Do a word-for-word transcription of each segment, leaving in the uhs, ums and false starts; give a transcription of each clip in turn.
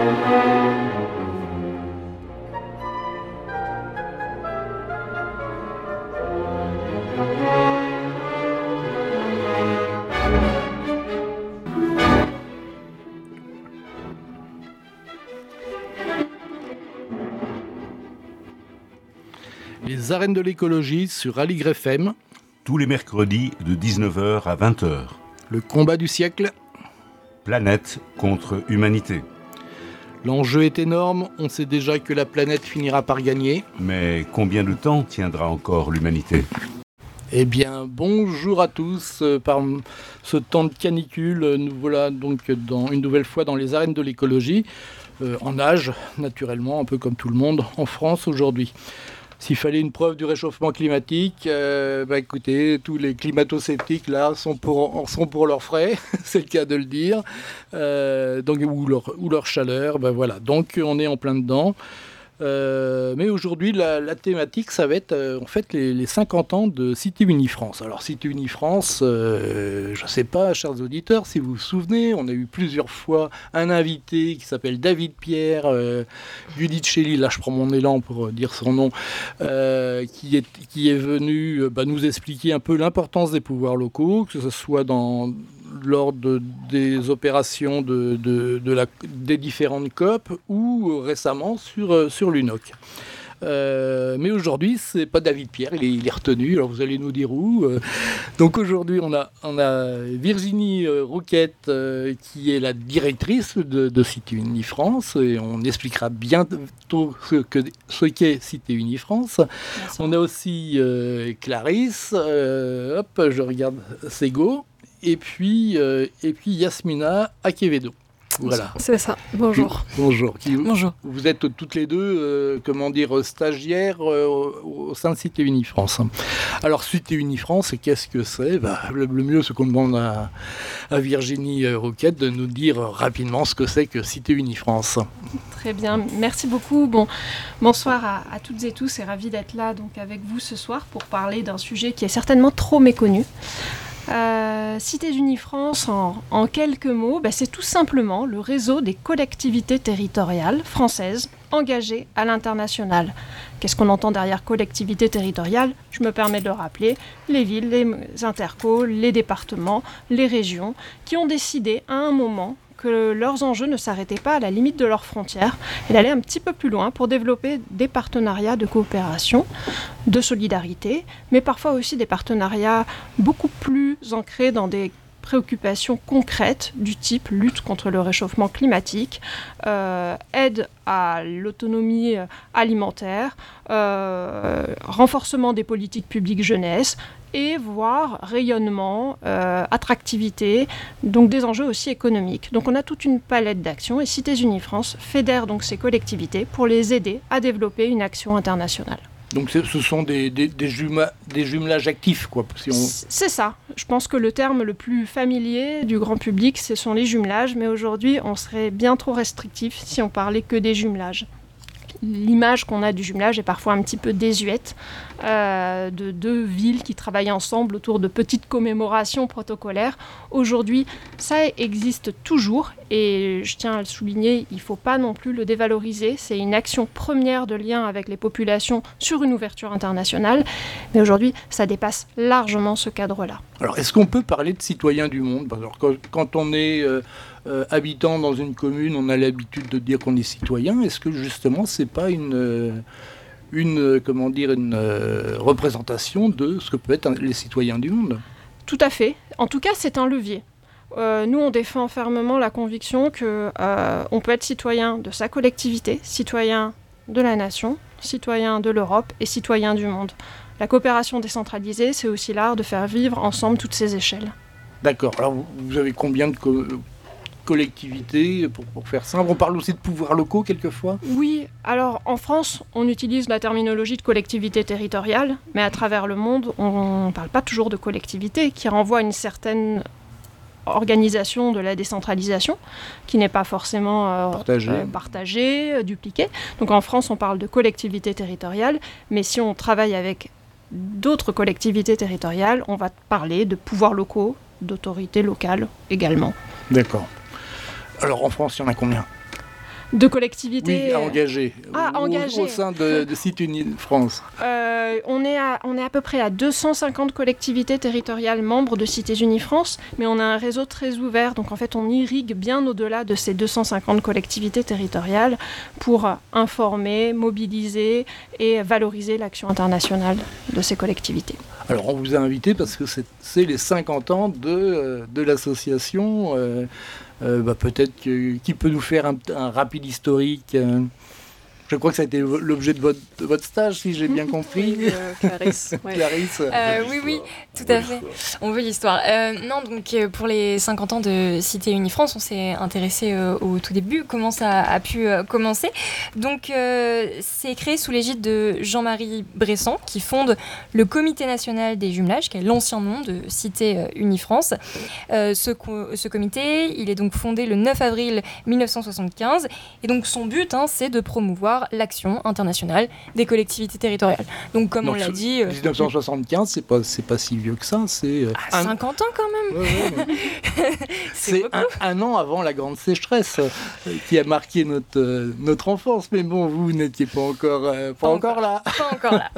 Les arènes de l'écologie sur Aligre F M. Tous les mercredis de dix-neuf heures à vingt heures. Le combat du siècle. Planète contre humanité. L'enjeu est énorme, on sait déjà que la planète finira par gagner. Mais combien de temps tiendra encore l'humanité ? Eh bien, bonjour à tous. Par ce temps de canicule, nous voilà donc dans, une nouvelle fois dans les arènes de l'écologie, euh, en nage, naturellement, un peu comme tout le monde, en France aujourd'hui. S'il fallait une preuve du réchauffement climatique, euh, bah écoutez, tous les climato-sceptiques là sont pour, sont pour leurs frais, c'est le cas de le dire, euh, donc, ou, leur, ou leur chaleur, bah voilà. Donc on est en plein dedans. Euh, mais aujourd'hui, la, la thématique, ça va être euh, en fait les, les cinquante ans de Cité Unie France. Alors Cité Unie France, euh, je ne sais pas, chers auditeurs, si vous vous souvenez, on a eu plusieurs fois un invité qui s'appelle David Pierre, euh, Judith Shelley, là je prends mon élan pour dire son nom, euh, qui, est, qui est venu euh, bah, nous expliquer un peu l'importance des pouvoirs locaux, que ce soit dans... lors de, des opérations de, de, de la, des différentes C O P ou euh, récemment sur, euh, sur l'U N O C. Euh, mais aujourd'hui, c'est pas David Pierre, il est, il est retenu, alors vous allez nous dire où. Euh, donc aujourd'hui, on a, on a Virginie euh, Rouquette, euh, qui est la directrice de, de Cité Unie France, et on expliquera bientôt ce, que, ce qu'est Cité Unie France. Merci. On a aussi euh, Clarisse, euh, hop, je regarde Sego. Et puis, euh, et puis Yasmina Akevedo. Voilà. C'est ça. Bonjour. Bonjour. Qui, Bonjour. Vous êtes toutes les deux, euh, comment dire, stagiaires euh, au, au sein de Cité Unie France. Alors, Cité Unie France, qu'est-ce que c'est ? Bah, le, le mieux, c'est qu'on demande à, à Virginie Rouquette de nous dire rapidement ce que c'est que Cité Unie France. Très bien. Merci beaucoup. Bon, bonsoir à, à toutes et tous et ravi d'être là donc, avec vous ce soir pour parler d'un sujet qui est certainement trop méconnu. Euh, Cité Unie France, en, en quelques mots, bah, c'est tout simplement le réseau des collectivités territoriales françaises engagées à l'international. Qu'est-ce qu'on entend derrière collectivités territoriales ? Je me permets de le rappeler, les villes, les intercos, les départements, les régions, qui ont décidé à un moment que leurs enjeux ne s'arrêtaient pas à la limite de leurs frontières et d'aller un petit peu plus loin pour développer des partenariats de coopération, de solidarité, mais parfois aussi des partenariats beaucoup plus ancrés dans des préoccupations concrètes du type lutte contre le réchauffement climatique, euh, aide à l'autonomie alimentaire, euh, renforcement des politiques publiques jeunesse, et voire rayonnement, euh, attractivité, donc des enjeux aussi économiques. Donc on a toute une palette d'actions et Cité Unie France fédère donc ces collectivités pour les aider à développer une action internationale. Donc ce sont des, des, des, juma, des jumelages actifs, quoi. Si on... C'est ça. Je pense que le terme le plus familier du grand public, ce sont les jumelages, mais aujourd'hui, on serait bien trop restrictif si on parlait que des jumelages. L'image qu'on a du jumelage est parfois un petit peu désuète, euh, de deux villes qui travaillent ensemble autour de petites commémorations protocolaires. Aujourd'hui, ça existe toujours et je tiens à le souligner, il ne faut pas non plus le dévaloriser. C'est une action première de lien avec les populations sur une ouverture internationale, mais aujourd'hui, ça dépasse largement ce cadre-là. Alors, est-ce qu'on peut parler de citoyens du monde ? Alors, quand, quand on est... Euh... Euh, habitant dans une commune, on a l'habitude de dire qu'on est citoyen. Est-ce que justement, c'est pas une, une, comment dire, une euh, représentation de ce que peuvent être les citoyens du monde ? Tout à fait. En tout cas, c'est un levier. Euh, nous, on défend fermement la conviction qu'on euh, peut être citoyen de sa collectivité, citoyen de la nation, citoyen de l'Europe et citoyen du monde. La coopération décentralisée, c'est aussi l'art de faire vivre ensemble toutes ces échelles. D'accord. Alors, vous avez combien de... Co- collectivités, pour, pour faire simple. On parle aussi de pouvoirs locaux, quelquefois ? Oui, alors en France, on utilise la terminologie de collectivité territoriale, mais à travers le monde, on ne parle pas toujours de collectivité, qui renvoie à une certaine organisation de la décentralisation, qui n'est pas forcément euh, partagée, euh, partagée euh, dupliquée. Donc en France, on parle de collectivité territoriale, mais si on travaille avec d'autres collectivités territoriales, on va parler de pouvoirs locaux, d'autorités locales également. D'accord. Alors en France, il y en a combien ? De collectivités. Oui, engagées. Ah, au, engagées. Au sein de, de Sites Unis France. Euh, on, est à, on est à peu près à deux cent cinquante collectivités territoriales membres de Cités Unies France, mais on a un réseau très ouvert. Donc en fait, on irrigue bien au-delà de ces deux cent cinquante collectivités territoriales pour informer, mobiliser et valoriser l'action internationale de ces collectivités. Alors on vous a invité parce que c'est, c'est les cinquante ans de, euh, de l'association. Euh, euh, bah, peut-être que, qui peut nous faire un, un rapide historique euh, Je crois que ça a été l'objet de votre, de votre stage, si j'ai bien compris. Oui, euh, Clarisse. Ouais. Clarisse. Euh, oui, oui, tout à fait. On veut l'histoire. Euh, non, donc euh, pour les cinquante ans de Cités Unies France, on s'est intéressé euh, au tout début, comment ça a pu euh, commencer. Donc euh, c'est créé sous l'égide de Jean-Marie Bressan, qui fonde le Comité national des jumelages, qui est l'ancien nom de Cités euh, Unies France. Euh, ce, co- ce comité, il est donc fondé le neuf avril mille neuf cent soixante-quinze, et donc son but, hein, c'est de promouvoir l'action internationale des collectivités territoriales. Donc comme Donc, on l'a dit... Euh, dix-neuf cent soixante-quinze, c'est pas, c'est pas si vieux que ça. C'est euh, ah, un... cinquante ans quand même. Ouais, ouais, ouais. C'est, c'est un, un an avant la grande sécheresse euh, qui a marqué notre, euh, notre enfance. Mais bon, vous n'étiez pas encore, euh, pas Pas encore, encore. là. Pas encore là.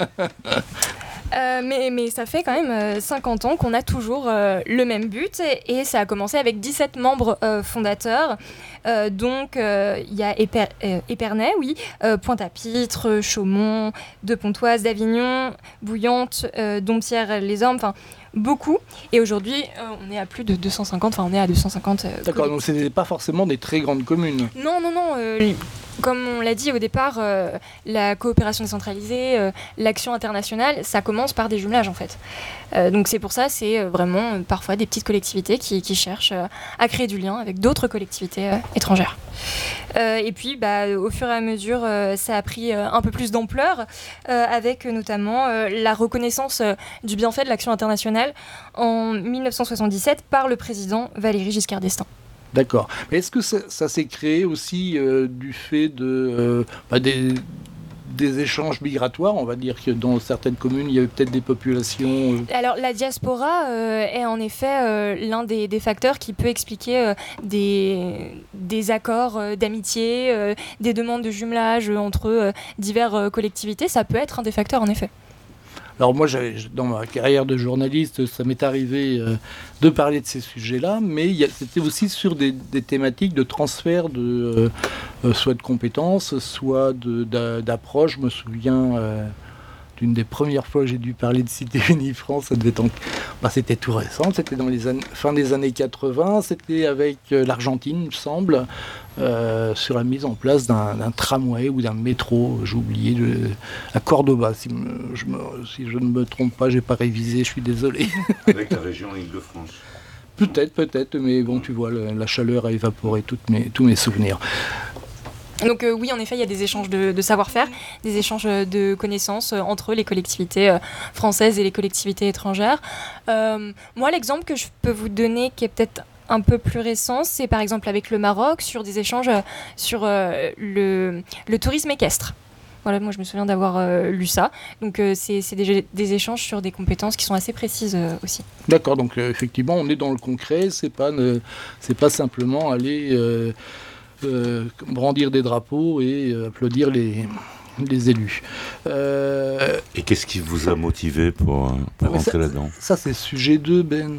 Euh, mais, mais ça fait quand même euh, cinquante ans qu'on a toujours euh, le même but, et, et ça a commencé avec dix-sept membres euh, fondateurs. Euh, donc il euh, y a Éper, euh, Épernay, oui, euh, Pointe-à-Pitre, Chaumont, De Pontoise, d'Avignon, Bouillante, euh, Dompierre-les-Ormes, enfin beaucoup. Et aujourd'hui, euh, on est à plus de deux cent cinquante, enfin on est à deux cent cinquante. Euh, D'accord, donc ce n'est pas forcément des très grandes communes. Non, non, non. Euh, comme on l'a dit au départ, euh, la coopération décentralisée, euh, l'action internationale, ça commence par des jumelages en fait. Euh, donc c'est pour ça, c'est euh, vraiment euh, parfois des petites collectivités qui, qui cherchent euh, à créer du lien avec d'autres collectivités euh, étrangères. Euh, et puis, bah, au fur et à mesure, euh, ça a pris euh, un peu plus d'ampleur, euh, avec euh, notamment euh, la reconnaissance euh, du bienfait de l'action internationale en mille neuf cent soixante-dix-sept par le président Valéry Giscard d'Estaing. D'accord. Mais est-ce que ça, ça s'est créé aussi euh, du fait de, euh, bah, des, des échanges migratoires? On va dire que dans certaines communes, il y avait peut-être des populations... Euh... Alors, la diaspora euh, est en effet euh, l'un des, des facteurs qui peut expliquer euh, des, des accords euh, d'amitié, euh, des demandes de jumelage euh, entre euh, diverses euh, collectivités. Ça peut être un des facteurs, en effet. Alors moi, j'avais, dans ma carrière de journaliste, ça m'est arrivé euh, de parler de ces sujets-là, mais il y a, c'était aussi sur des, des thématiques de transfert de euh, soit de compétences, soit de, d'a, d'approche. Je me souviens euh, d'une des premières fois que j'ai dû parler de Cités Unies France, ça devait être en, bah, c'était tout récent, c'était dans les années, fin des années quatre-vingts, c'était avec euh, l'Argentine, il me semble, euh, sur la mise en place d'un, d'un tramway ou d'un métro, j'ai oublié, de, à Cordoba, si, me, je me, si je ne me trompe pas, j'ai pas révisé, je suis désolé. Avec la région Île-de-France. Peut-être, peut-être, mais bon, tu vois, le, la chaleur a évaporé toutes mes, tous mes souvenirs. Donc euh, oui, en effet, il y a des échanges de, de savoir-faire, des échanges de connaissances euh, entre les collectivités euh, françaises et les collectivités étrangères. Euh, moi, l'exemple que je peux vous donner, qui est peut-être un peu plus récent, c'est par exemple avec le Maroc, sur des échanges euh, sur euh, le, le tourisme équestre. Voilà, moi je me souviens d'avoir euh, lu ça. Donc euh, c'est, c'est des, des échanges sur des compétences qui sont assez précises euh, aussi. D'accord, donc euh, effectivement, on est dans le concret, c'est pas, ne, c'est pas simplement aller... Euh, Euh, brandir des drapeaux et euh, applaudir les, les élus. Euh... Et qu'est-ce qui vous a motivé pour, pour ah, rentrer ça, là-dedans? Ça, c'est sujet deux, Ben.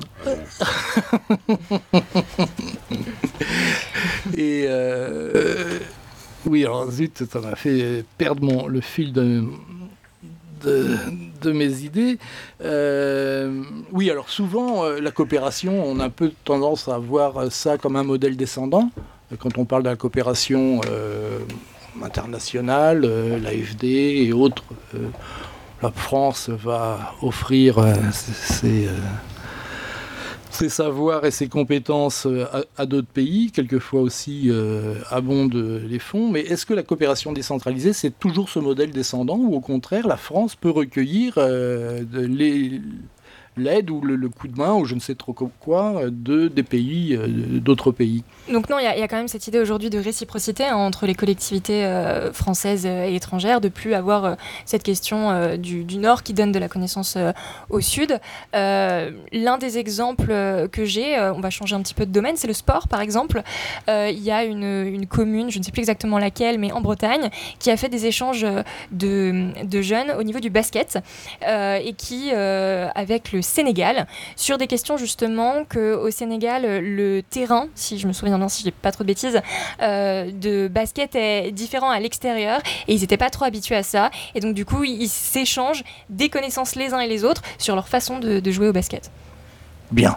Et euh, oui, alors zut, ça m'a fait perdre mon, le fil de, de, de mes idées. Euh, oui, alors souvent, euh, la coopération, on a un peu tendance à voir ça comme un modèle descendant. Quand on parle de la coopération euh, internationale, euh, l'A F D et autres, euh, la France va offrir euh, ses, euh, ses savoirs et ses compétences à, à d'autres pays, quelquefois aussi euh, abondent les fonds. Mais est-ce que la coopération décentralisée, c'est toujours ce modèle descendant, ou au contraire, la France peut recueillir euh, de, les... l'aide ou le, le coup de main ou je ne sais trop quoi de, des pays, euh, d'autres pays. Donc non, il y, y a quand même cette idée aujourd'hui de réciprocité hein, entre les collectivités euh, françaises et étrangères, de plus avoir euh, cette question euh, du, du Nord qui donne de la connaissance euh, au Sud. Euh, l'un des exemples euh, que j'ai, euh, on va changer un petit peu de domaine, c'est le sport par exemple. Euh, il y a une, une commune, je ne sais plus exactement laquelle, mais en Bretagne, qui a fait des échanges de, de jeunes au niveau du basket euh, et qui, euh, avec le Sénégal, sur des questions justement qu'au Sénégal, le terrain, si je me souviens bien, si je dis pas trop de bêtises, euh, de basket est différent à l'extérieur et ils n'étaient pas trop habitués à ça. Et donc du coup, ils s'échangent des connaissances les uns et les autres sur leur façon de, de jouer au basket. Bien.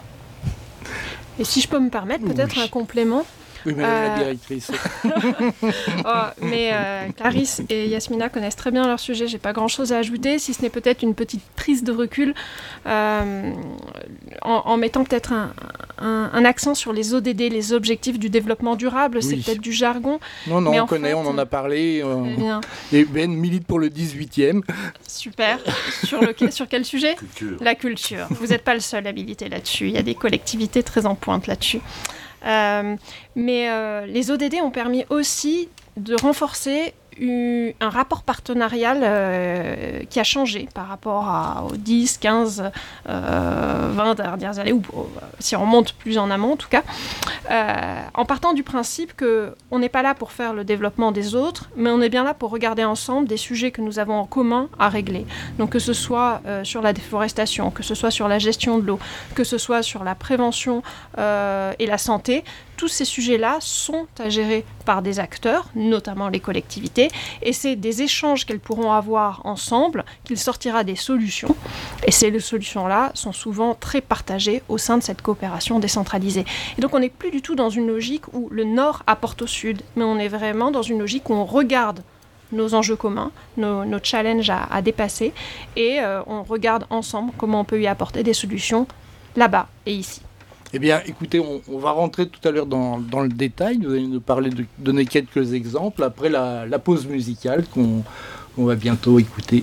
Et si je peux me permettre, peut-être oui. un complément. Oui, mais euh... la directrice. oh, mais euh, Clarisse et Yasmina connaissent très bien leur sujet. J'ai pas grand-chose à ajouter, si ce n'est peut-être une petite prise de recul euh, en, en mettant peut-être un, un, un accent sur les O D D, les objectifs du développement durable. Oui. C'est peut-être du jargon. Non, non, mais on connaît, fait, on en a parlé. Euh, bien. Et Ben milite pour le dix-huitième. Super. Sur, le, sur quel sujet ? Culture. La culture. Vous n'êtes pas le seul à militer là-dessus. Il y a des collectivités très en pointe là-dessus. Euh, mais euh, les O D D ont permis aussi de renforcer une, un rapport partenarial euh, qui a changé par rapport à, aux dix, quinze, euh, vingt dernières années, ou si on remonte plus en amont en tout cas, euh, en partant du principe qu'on n'est pas là pour faire le développement des autres, mais on est bien là pour regarder ensemble des sujets que nous avons en commun à régler. Donc que ce soit euh, sur la déforestation, que ce soit sur la gestion de l'eau, que ce soit sur la prévention euh, et la santé, tous ces sujets-là sont à gérer par des acteurs, notamment les collectivités, et c'est des échanges qu'elles pourront avoir ensemble qu'il sortira des solutions. Et ces solutions-là sont souvent très partagées au sein de cette coopération décentralisée. Et donc on n'est plus du tout dans une logique où le Nord apporte au Sud, mais on est vraiment dans une logique où on regarde nos enjeux communs, nos, nos challenges à, à dépasser, et euh, on regarde ensemble comment on peut y apporter des solutions là-bas et ici. Eh bien, écoutez, on, on va rentrer tout à l'heure dans, dans le détail. Vous allez nous parler de donner quelques exemples après la, la pause musicale qu'on, qu'on va bientôt écouter.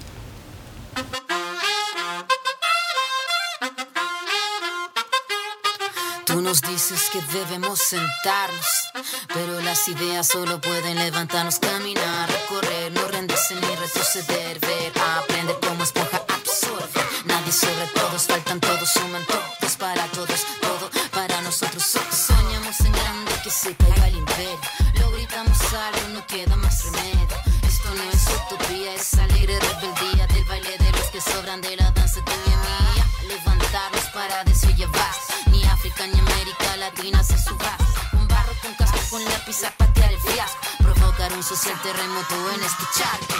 Tú nos dices que debemos sentarnos, pero las ideas solo pueden levantarnos, caminar, recorrer, no rendirse ni retroceder, ver, aprender como esponja, absorber. Nadie sobre todos, faltan todos, suman todos para todos, todo para nosotros. Soñamos en grande que se caiga el imperio, lo gritamos algo, no queda más remedio. Esto no es utopía, es alegre rebeldía del baile de los que sobran de la danza tuya y mía. Levantarnos para llevar. Ni África ni América Latina se suba. Un barro con casco con lápiz a patear el fiasco. Provocar un social terremoto en este charco.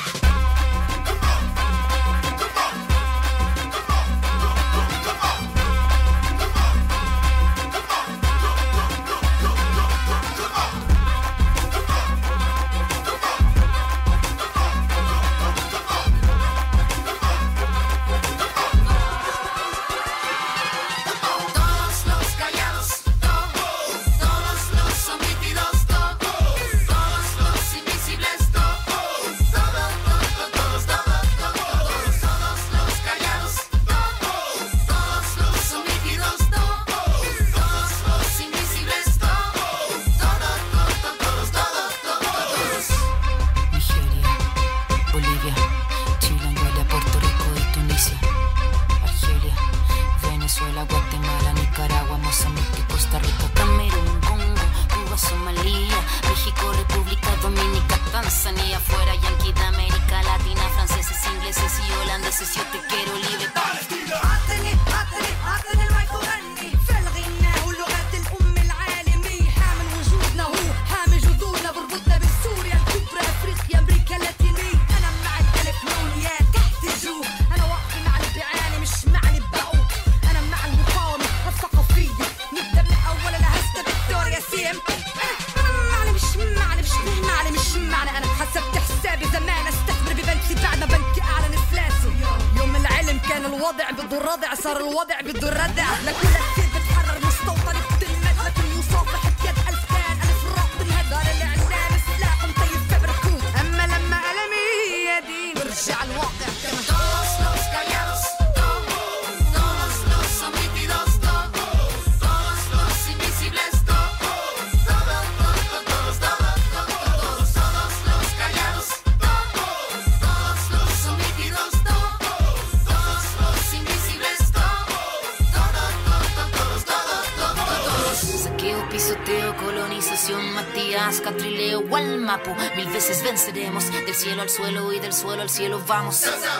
Leo o al Mapo. Mil veces venceremos, del cielo al suelo y del suelo al cielo vamos.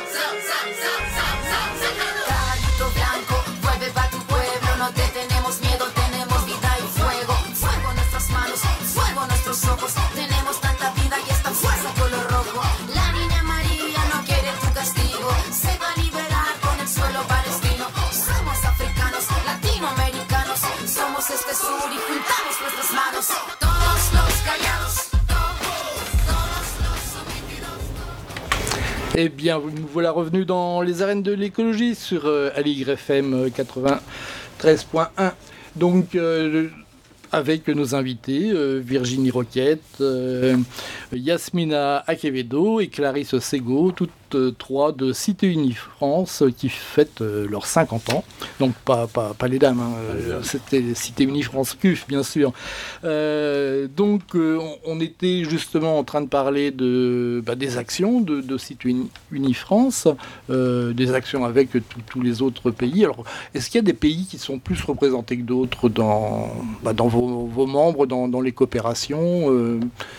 Caballito blanco, vuelve pa' tu pueblo, no te tenemos miedo, tenemos vida y fuego. Fuego en nuestras manos, fuego en nuestros ojos, tenemos tanta vida y esta fuerza color rojo. La niña María no quiere tu castigo, se va a liberar con el suelo palestino. Somos africanos, latinoamericanos, somos este sur y juntamos nuestras manos. Todos los callados. Eh bien, nous voilà revenus dans les arènes de l'écologie sur euh, A L Y F M quatre-vingt-treize point un. Donc, euh, avec nos invités, euh, Virginie Roquette, euh, Yasmina Acevedo et Clarisse Sego, toutes euh, trois de Cité Unie France, euh, qui fêtent euh, leurs cinquante ans. Donc pas, pas, pas les dames, hein, euh, c'était Cité Unie France C U F, bien sûr. Euh, donc euh, on, on était justement en train de parler de, bah, des actions de, de Cité Unie France, euh, des actions avec tous les autres pays. Alors, est-ce qu'il y a des pays qui sont plus représentés que d'autres dans, bah, dans vos vos membres dans, dans les coopérations euh...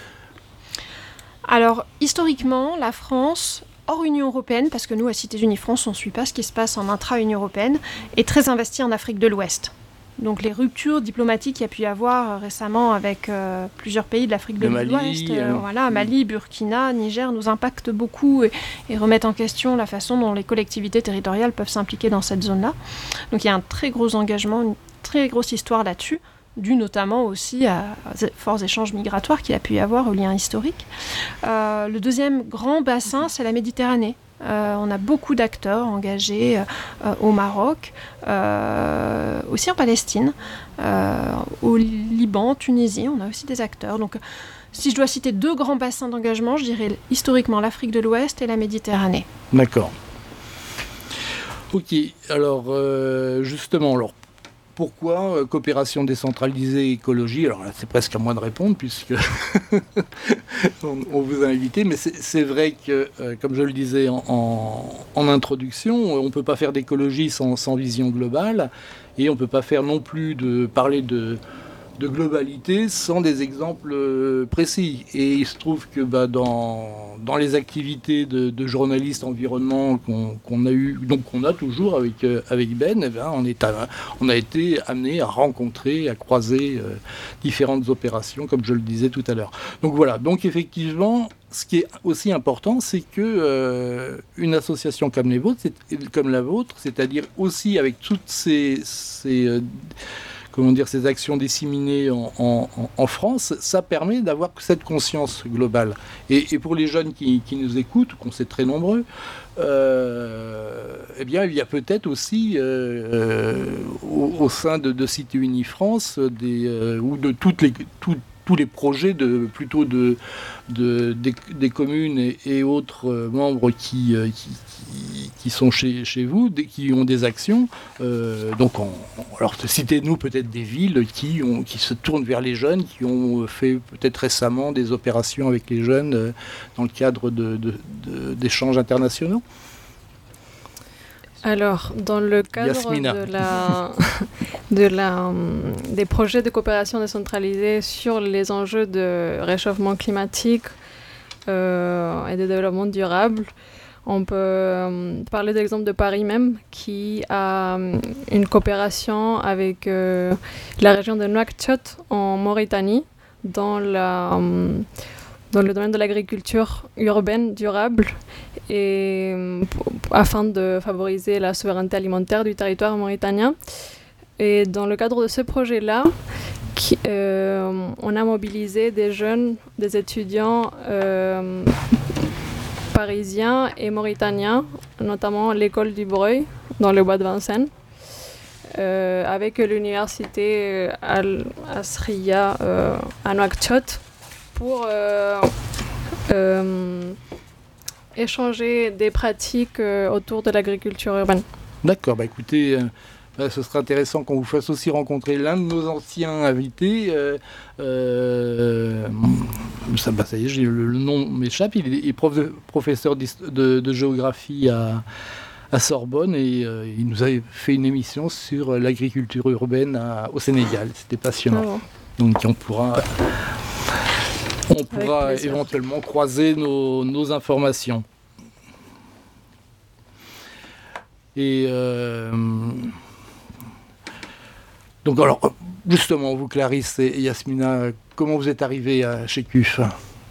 Alors, historiquement, la France, hors Union européenne, parce que nous, à Cité Unie France, on ne suit pas ce qui se passe en intra-Union européenne, est très investie en Afrique de l'Ouest. Donc les ruptures diplomatiques qu'il y a pu y avoir euh, récemment avec euh, plusieurs pays de l'Afrique de Mali, l'Ouest, euh, euh... voilà, Mali, Burkina, Niger, nous impactent beaucoup et, et remettent en question la façon dont les collectivités territoriales peuvent s'impliquer dans cette zone-là. Donc il y a un très gros engagement, une très grosse histoire là-dessus, dû notamment aussi à forts échanges migratoires qu'il a pu y avoir au lien historique. Euh, le deuxième grand bassin, c'est la Méditerranée. Euh, on a beaucoup d'acteurs engagés euh, au Maroc, euh, aussi en Palestine, euh, au Liban, Tunisie, on a aussi des acteurs. Donc, si je dois citer deux grands bassins d'engagement, je dirais historiquement l'Afrique de l'Ouest et la Méditerranée. D'accord. Ok, alors euh, justement, alors, pourquoi euh, coopération décentralisée et écologie? Alors là, c'est presque à moi de répondre, puisque on, on vous a invité, mais c'est, c'est vrai que, euh, comme je le disais en, en, en introduction, on ne peut pas faire d'écologie sans, sans vision globale, et on ne peut pas faire non plus de parler de, de globalité sans des exemples euh, précis. Et il se trouve que bah, dans, dans les activités de, de journalistes environnement qu'on, qu'on a eu, donc qu'on a toujours avec, euh, avec Ben, eh ben, on, est à, on a été amené à rencontrer, à croiser euh, différentes opérations, comme je le disais tout à l'heure. Donc voilà, donc effectivement, ce qui est aussi important, c'est que euh, une association comme, les vôtres, c'est, comme la vôtre, c'est-à-dire aussi avec toutes ces... ces euh, comment dire, ces actions disséminées en, en, en France, ça permet d'avoir cette conscience globale. Et, et pour les jeunes qui, qui nous écoutent, qu'on sait très nombreux, euh, eh bien, il y a peut-être aussi, euh, euh, au, au sein de, de Cité Unie France, des, euh, ou de toutes les, tout, tous les projets, de, plutôt de, de, des, des communes et, et autres euh, membres qui, euh, qui, qui, qui sont chez, chez vous, des, qui ont des actions. Euh, donc, on, alors citez-nous peut-être des villes qui, ont, qui se tournent vers les jeunes, qui ont fait peut-être récemment des opérations avec les jeunes euh, dans le cadre de, de, de, d'échanges internationaux. Alors, dans le cadre Yasmina. de la, de la, des projets de coopération décentralisée sur les enjeux de réchauffement climatique euh, et de développement durable, on peut euh, parler de l'exemple de Paris même, qui a euh, une coopération avec euh, la région de Nouakchott en Mauritanie, dans la... Euh, dans le domaine de l'agriculture urbaine durable et afin de favoriser la souveraineté alimentaire du territoire mauritanien. Et dans le cadre de ce projet-là, qui, euh, on a mobilisé des jeunes, des étudiants euh, parisiens et mauritaniens, notamment l'école du Breuil, dans le bois de Vincennes, euh, avec l'université Al-Asriya euh, à Nouakchott, pour euh, euh, échanger des pratiques euh, autour de l'agriculture urbaine. D'accord, bah écoutez, euh, bah, ce sera intéressant qu'on vous fasse aussi rencontrer l'un de nos anciens invités. Euh, euh, ça, bah, ça y est, j'ai, le, le nom m'échappe, il est, il est prof de, professeur de, de géographie à, à Sorbonne et euh, il nous avait fait une émission sur l'agriculture urbaine à, au Sénégal. C'était passionnant. Oh. Donc on pourra... On pourra éventuellement croiser nos, nos informations. Et euh, donc alors, justement, vous Clarisse et Yasmina, comment vous êtes arrivés à, chez C U F ?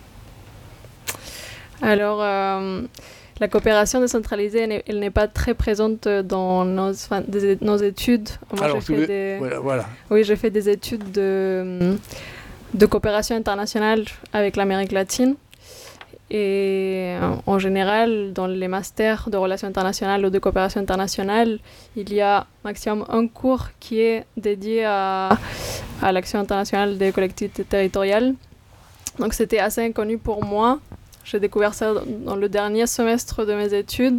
Alors, euh, la coopération décentralisée, elle n'est, elle n'est pas très présente dans nos, enfin, des, nos études. Moi, alors, j'ai fait des, voilà, voilà. Oui, j'ai fait des études de, de coopération internationale avec l'Amérique latine. Et en général, dans les masters de relations internationales ou de coopération internationale, il y a maximum un cours qui est dédié à, à l'action internationale des collectivités territoriales. Donc c'était assez inconnu pour moi. J'ai découvert ça dans le dernier semestre de mes études.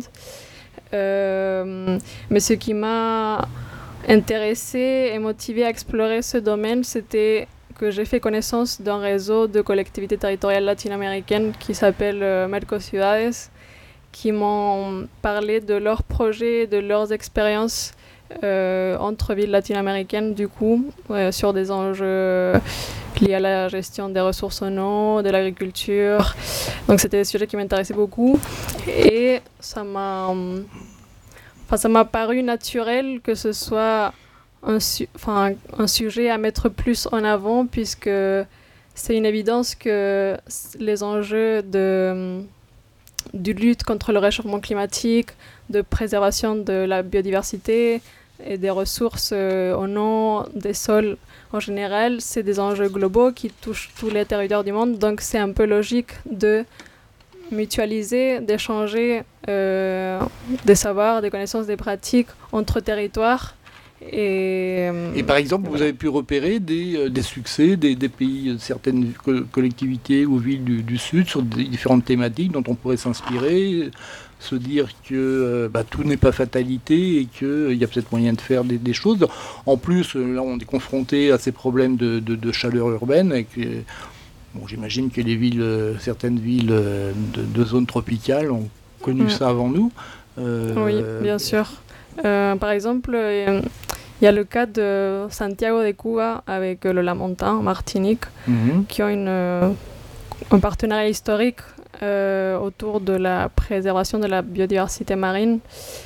Euh, mais ce qui m'a intéressée et motivée à explorer ce domaine, c'était que j'ai fait connaissance d'un réseau de collectivités territoriales latino-américaines qui s'appelle euh, Mercociudades, qui m'ont parlé de leurs projets, de leurs expériences euh, entre villes latino-américaines, du coup, euh, sur des enjeux liés à la gestion des ressources en eau, de l'agriculture. Donc c'était des sujets qui m'intéressaient beaucoup. Et ça m'a, enfin, ça m'a paru naturel que ce soit Un, su- un sujet à mettre plus en avant, puisque c'est une évidence que les enjeux de, de lutte contre le réchauffement climatique, de préservation de la biodiversité et des ressources euh, en eau, des sols en général, c'est des enjeux globaux qui touchent tous les territoires du monde. Donc c'est un peu logique de mutualiser, d'échanger euh, des savoirs, des connaissances, des pratiques entre territoires. Et, Et par exemple, vous avez pu repérer des, euh, des succès des, des pays, de certaines co- collectivités ou villes du, du Sud sur des différentes thématiques dont on pourrait s'inspirer, se dire que euh, bah, tout n'est pas fatalité et qu'il euh, y a peut-être moyen de faire des, des choses. En plus, euh, là, on est confronté à ces problèmes de, de, de chaleur urbaine. Et que, bon, j'imagine que les villes, euh, certaines villes euh, de, de zones tropicales ont connu mmh. ça avant nous. Euh, oui, bien sûr. Euh, par exemple, il y a le cas de Santiago de Cuba avec le Lamontin, Martinique, mm-hmm. qui ont une, euh, un partenariat historique euh, autour de la préservation de la biodiversité marine.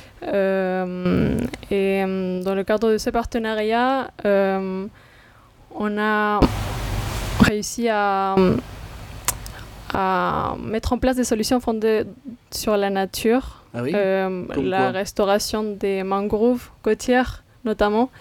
Euh, et dans le cadre de ce partenariat, euh, on a réussi à, à mettre en place des solutions fondées sur la nature. Ah oui, euh, la restauration des mangroves côtières notamment.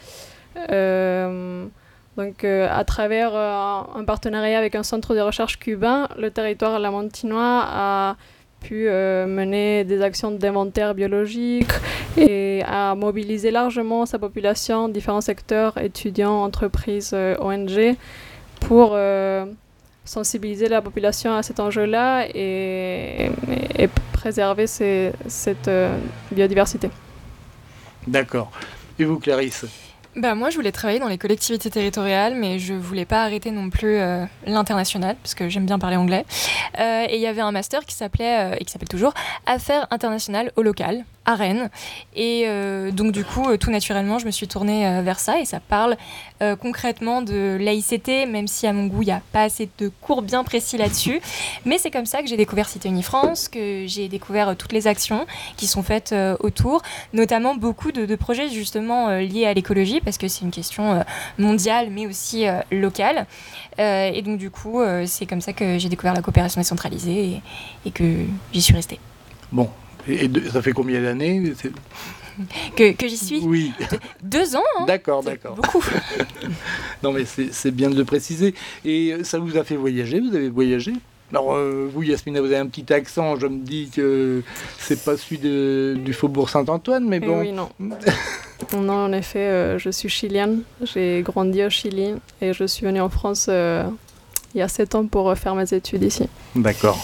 Euh, donc euh, à travers euh, un partenariat avec un centre de recherche cubain, le territoire lamontinois a pu euh, mener des actions d'inventaire biologique et a mobilisé largement sa population, différents secteurs, étudiants, entreprises, euh, O N G, pour euh, sensibiliser la population à cet enjeu-là et, et, et préserver ces, cette euh, biodiversité. D'accord. Et vous, Clarisse ? Bah, moi, je voulais travailler dans les collectivités territoriales, mais je ne voulais pas arrêter non plus euh, l'international, parce que j'aime bien parler anglais. Euh, et il y avait un master qui s'appelait, euh, et qui s'appelle toujours, Affaires internationales au local, à Rennes. Et euh, donc, du coup, euh, tout naturellement, je me suis tournée euh, vers ça, et ça parle euh, concrètement de laïcité, même si à mon goût, il n'y a pas assez de cours bien précis là-dessus. Mais c'est comme ça que j'ai découvert Cité Unifrance, que j'ai découvert euh, toutes les actions qui sont faites euh, autour, notamment beaucoup de, de projets justement euh, liés à l'écologie, parce que c'est une question euh, mondiale, mais aussi euh, locale. Euh, et donc, du coup, euh, c'est comme ça que j'ai découvert la coopération décentralisée et, et que j'y suis restée. Bon, et de, ça fait combien d'années c'est... que, que j'y suis Oui. De, deux ans. Hein. D'accord, d'accord. Beaucoup. Non, mais c'est, c'est bien de le préciser. Et ça vous a fait voyager ? Vous avez voyagé ? Alors, euh, vous, Yasmina, vous avez un petit accent. Je me dis que c'est pas celui de, du Faubourg Saint-Antoine, mais bon. Et oui, non. Non, en effet, euh, je suis chilienne. J'ai grandi au Chili et je suis venue en France euh, il y a sept ans pour faire mes études ici. D'accord.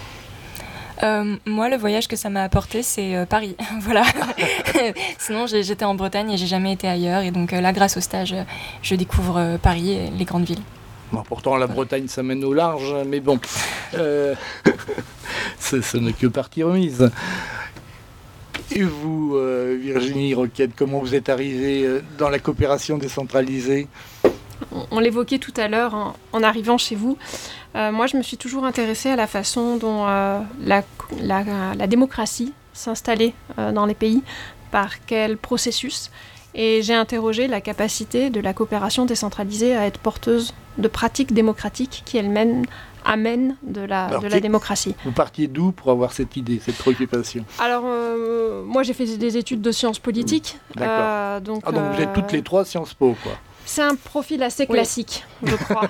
Euh, moi, le voyage que ça m'a apporté, c'est euh, Paris. Voilà. Sinon, j'ai, j'étais en Bretagne et j'ai jamais été ailleurs. Et donc euh, là, grâce au stage, je découvre euh, Paris et les grandes villes. Bon, pourtant, la Bretagne, ça mène au large, mais bon, euh, ce, ce n'est que partie remise. Et vous, euh, Virginie Roquette, comment vous êtes arrivée dans la coopération décentralisée ? on, on l'évoquait tout à l'heure en, en arrivant chez vous. Euh, moi, je me suis toujours intéressée à la façon dont euh, la, la, la démocratie s'installait euh, dans les pays, par quel processus. Et j'ai interrogé la capacité de la coopération décentralisée à être porteuse de pratiques démocratiques qui elles-mêmes amènent de la, Alors, de la démocratie. Vous partiez d'où pour avoir cette idée, cette préoccupation ? Alors, euh, moi j'ai fait des études de sciences politiques. D'accord. Euh, donc, ah, donc euh, vous êtes toutes les trois Sciences Po, quoi. C'est un profil assez classique, oui. je crois.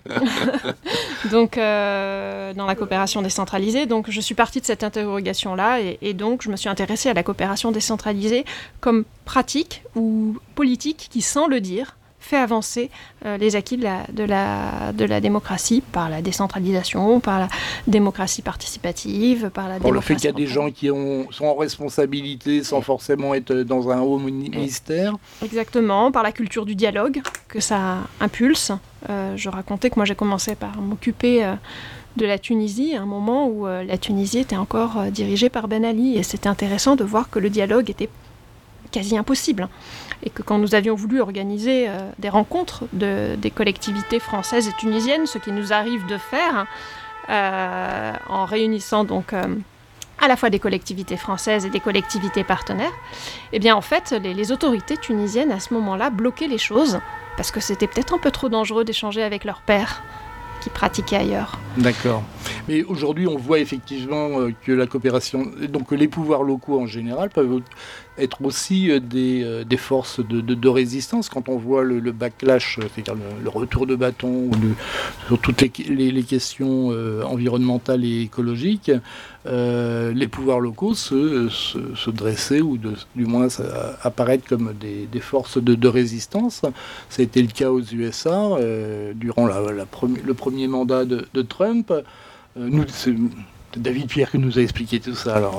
donc, euh, dans la coopération décentralisée. Donc, je suis partie de cette interrogation-là et, et donc, je me suis intéressée à la coopération décentralisée comme pratique ou politique qui, sans le dire, fait avancer euh, les acquis de la, de, la, de la démocratie par la décentralisation, par la démocratie participative, par la Bon, démocratie... Le fait qu'il y a des gens qui ont, sont en responsabilité sans forcément être dans un haut ministère. Exactement, par la culture du dialogue que ça impulse. Euh, je racontais que moi j'ai commencé par m'occuper... Euh, de la Tunisie, à un moment où euh, la Tunisie était encore euh, dirigée par Ben Ali, et c'était intéressant de voir que le dialogue était quasi impossible, et que quand nous avions voulu organiser euh, des rencontres de, des collectivités françaises et tunisiennes, ce qui nous arrive de faire, euh, en réunissant donc euh, à la fois des collectivités françaises et des collectivités partenaires, eh bien en fait les, les autorités tunisiennes à ce moment-là bloquaient les choses, parce que c'était peut-être un peu trop dangereux d'échanger avec leurs pairs qui pratiquaient ailleurs. D'accord. Mais aujourd'hui, on voit effectivement euh, que la coopération, donc que les pouvoirs locaux en général peuvent être aussi euh, des, euh, des forces de, de, de résistance. Quand on voit le, le backlash, c'est-à-dire le, le retour de bâton le, sur toutes les, les, les questions euh, environnementales et écologiques, euh, les pouvoirs locaux se, se, se dressaient ou de, du moins ça, apparaître comme des, des forces de, de résistance. Ça a été le cas aux U S A euh, durant la, la premi- le premier mandat de, de Trump. Euh, nous, c'est David Pierre qui nous a expliqué tout ça. Alors,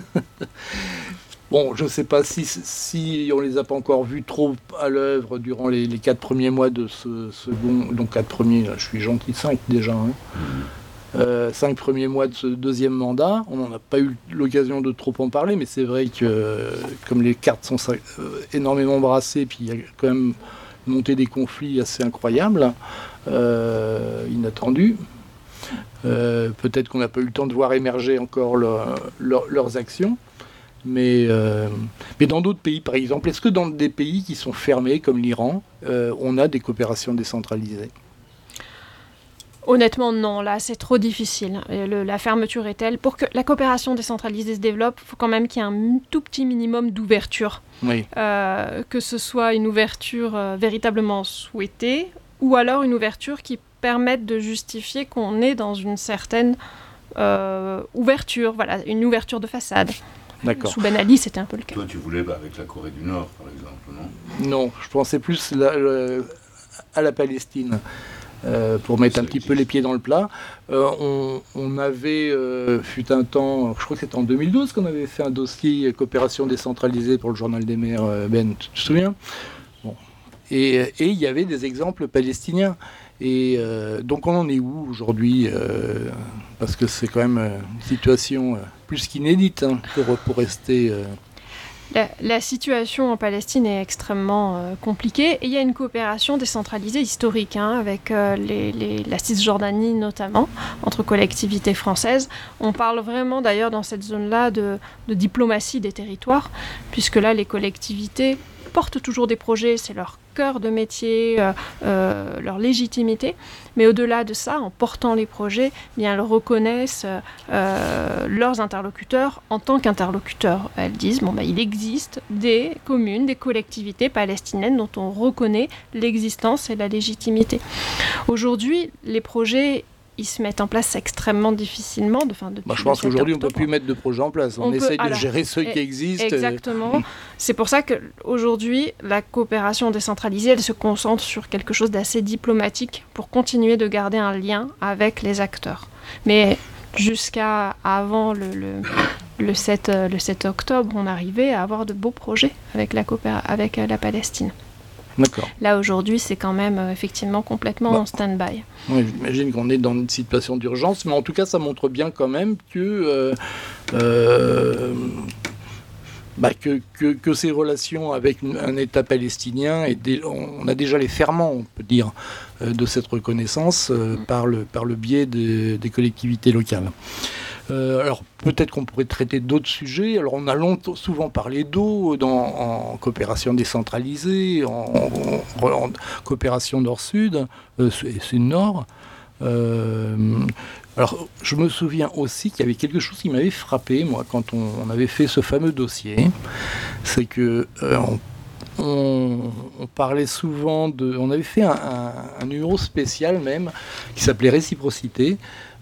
bon, je ne sais pas si, si on ne les a pas encore vus trop à l'œuvre durant les, les quatre premiers mois de ce second, donc quatre premiers, là, je suis gentil, cinq déjà, hein. Euh, cinq premiers mois de ce deuxième mandat. On n'en a pas eu l'occasion de trop en parler, mais c'est vrai que euh, comme les cartes sont euh, énormément brassées, puis il y a quand même monté des conflits assez incroyables, euh, inattendus. Euh, peut-être qu'on n'a pas eu le temps de voir émerger encore leur, leur, leurs actions. Mais, euh, mais dans d'autres pays, par exemple, est-ce que dans des pays qui sont fermés, comme l'Iran, euh, on a des coopérations décentralisées ? Honnêtement, non. Là, c'est trop difficile. Le, la fermeture est telle. Pour que la coopération décentralisée se développe, il faut quand même qu'il y ait un tout petit minimum d'ouverture. Oui. Euh, que ce soit une ouverture euh, véritablement souhaitée, ou alors une ouverture qui permette de justifier qu'on est dans une certaine euh, ouverture. Voilà, une ouverture de façade. D'accord. Sous Ben Ali, c'était un peu le cas. Toi, tu voulais bah, avec la Corée du Nord, par exemple, non ? Non, je pensais plus la, la, à la Palestine. Euh, pour mettre un petit peu les pieds dans le plat. Euh, on, on avait, euh, fut un temps, je crois que c'était en deux mille douze qu'on avait fait un dossier coopération décentralisée pour le Journal des Mers, euh, Ben, tu te souviens ? Bon. Et il y avait des exemples palestiniens. Et euh, donc on en est où aujourd'hui euh, parce que c'est quand même une situation euh, plus qu'inédite hein, pour, pour rester... Euh, La, la situation en Palestine est extrêmement euh, compliquée et il y a une coopération décentralisée historique hein, avec euh, les, les, la Cisjordanie notamment, entre collectivités françaises. On parle vraiment d'ailleurs dans cette zone-là de, de diplomatie des territoires, puisque là les collectivités portent toujours des projets, c'est leur cœur de métier, euh, euh, leur légitimité, mais au-delà de ça, en portant les projets, eh bien, elles reconnaissent euh, leurs interlocuteurs en tant qu'interlocuteurs. Elles disent, bon, bah, il existe des communes, des collectivités palestiniennes dont on reconnaît l'existence et la légitimité. Aujourd'hui, les projets ils se mettent en place extrêmement difficilement. De, fin, bah, je pense qu'aujourd'hui, on ne peut plus mettre de projet en place. On, on essaye peut, de alors, gérer ceux qui existent. Exactement. C'est pour ça qu'aujourd'hui, la coopération décentralisée, elle se concentre sur quelque chose d'assez diplomatique pour continuer de garder un lien avec les acteurs. Mais jusqu'à avant le, le, le, sept, le sept octobre, on arrivait à avoir de beaux projets avec la, coopéra- avec la Palestine. D'accord. Là, aujourd'hui, c'est quand même euh, effectivement complètement bah, en stand-by. Oui, j'imagine qu'on est dans une situation d'urgence, mais en tout cas, ça montre bien quand même que euh, euh, bah, que, que, que ces relations avec un État palestinien, et des, on a déjà les ferments, on peut dire, euh, de cette reconnaissance euh, par, le, par le biais de, des collectivités locales. Euh, alors peut-être qu'on pourrait traiter d'autres sujets. Alors on a longtemps, souvent parlé d'eau dans, en coopération décentralisée, en, en, en coopération nord-sud, euh, sud-nord. Euh, alors je me souviens aussi qu'il y avait quelque chose qui m'avait frappé, moi, quand on, on avait fait ce fameux dossier, c'est que euh, on, on, on parlait souvent de... On avait fait un, un, un numéro spécial même, qui s'appelait Réciprocité,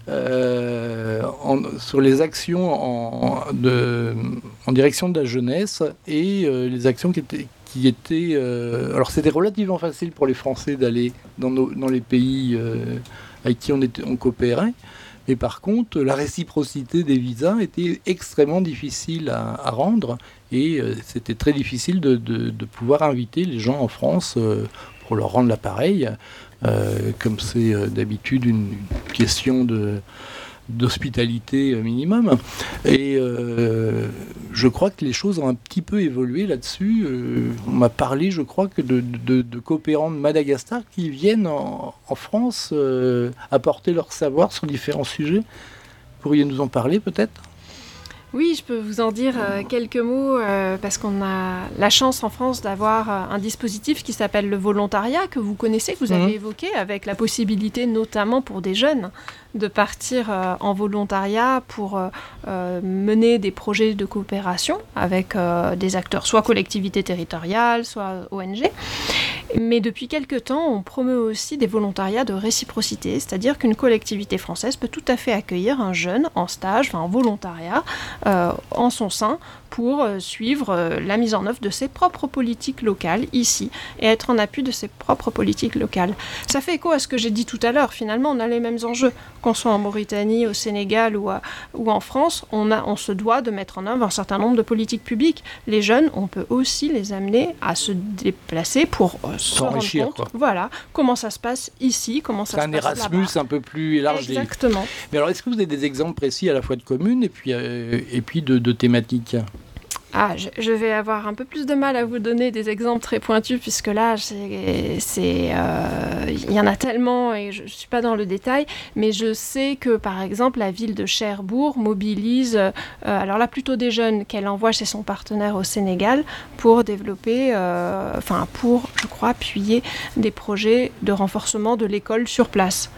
Euh, en, sur les actions en, de, en direction de la jeunesse et euh, les actions qui étaient, qui étaient euh, alors c'était relativement facile pour les Français d'aller dans, nos, dans les pays euh, avec qui on, était, on coopérait, mais par contre la réciprocité des visas était extrêmement difficile à, à rendre, et euh, c'était très difficile de, de, de pouvoir inviter les gens en France euh, pour leur rendre l'appareil. Euh, comme c'est euh, d'habitude une, une question de, d'hospitalité minimum. Et euh, je crois que les choses ont un petit peu évolué là-dessus. Euh, on m'a parlé, je crois, que de, de, de coopérants de Madagascar qui viennent en, en France euh, apporter leur savoir sur différents sujets. Vous pourriez nous en parler peut-être ? Oui, je peux vous en dire euh, quelques mots, euh, parce qu'on a la chance en France d'avoir euh, un dispositif qui s'appelle le volontariat, que vous connaissez, que vous avez mmh. évoqué, avec la possibilité notamment pour des jeunes de partir euh, en volontariat pour euh, euh, mener des projets de coopération avec euh, des acteurs, soit collectivités territoriales, soit O N G. Mais depuis quelques temps, on promeut aussi des volontariats de réciprocité, c'est-à-dire qu'une collectivité française peut tout à fait accueillir un jeune en stage, enfin en volontariat, euh, en son sein, pour euh, suivre euh, la mise en œuvre de ses propres politiques locales ici, et être en appui de ses propres politiques locales. Ça fait écho à ce que j'ai dit tout à l'heure. Finalement, on a les mêmes enjeux. Qu'on soit en Mauritanie, au Sénégal ou, à, ou en France, on, a, on se doit de mettre en œuvre un certain nombre de politiques publiques. Les jeunes, on peut aussi les amener à se déplacer pour euh, se rendre compte, quoi. Voilà, comment ça se passe ici, comment ça C'est se passe là-bas. C'est un Erasmus un peu plus élargi. Exactement. Mais alors, est-ce que vous avez des exemples précis à la fois de communes et puis, euh, et puis de, de thématiques ? Ah, je, je vais avoir un peu plus de mal à vous donner des exemples très pointus, puisque là, c'est, c'est, euh, il y en a tellement et je ne suis pas dans le détail, mais je sais que, par exemple, la ville de Cherbourg mobilise, euh, alors là, plutôt des jeunes qu'elle envoie chez son partenaire au Sénégal pour développer, euh, enfin, pour, je crois, appuyer des projets de renforcement de l'école sur place.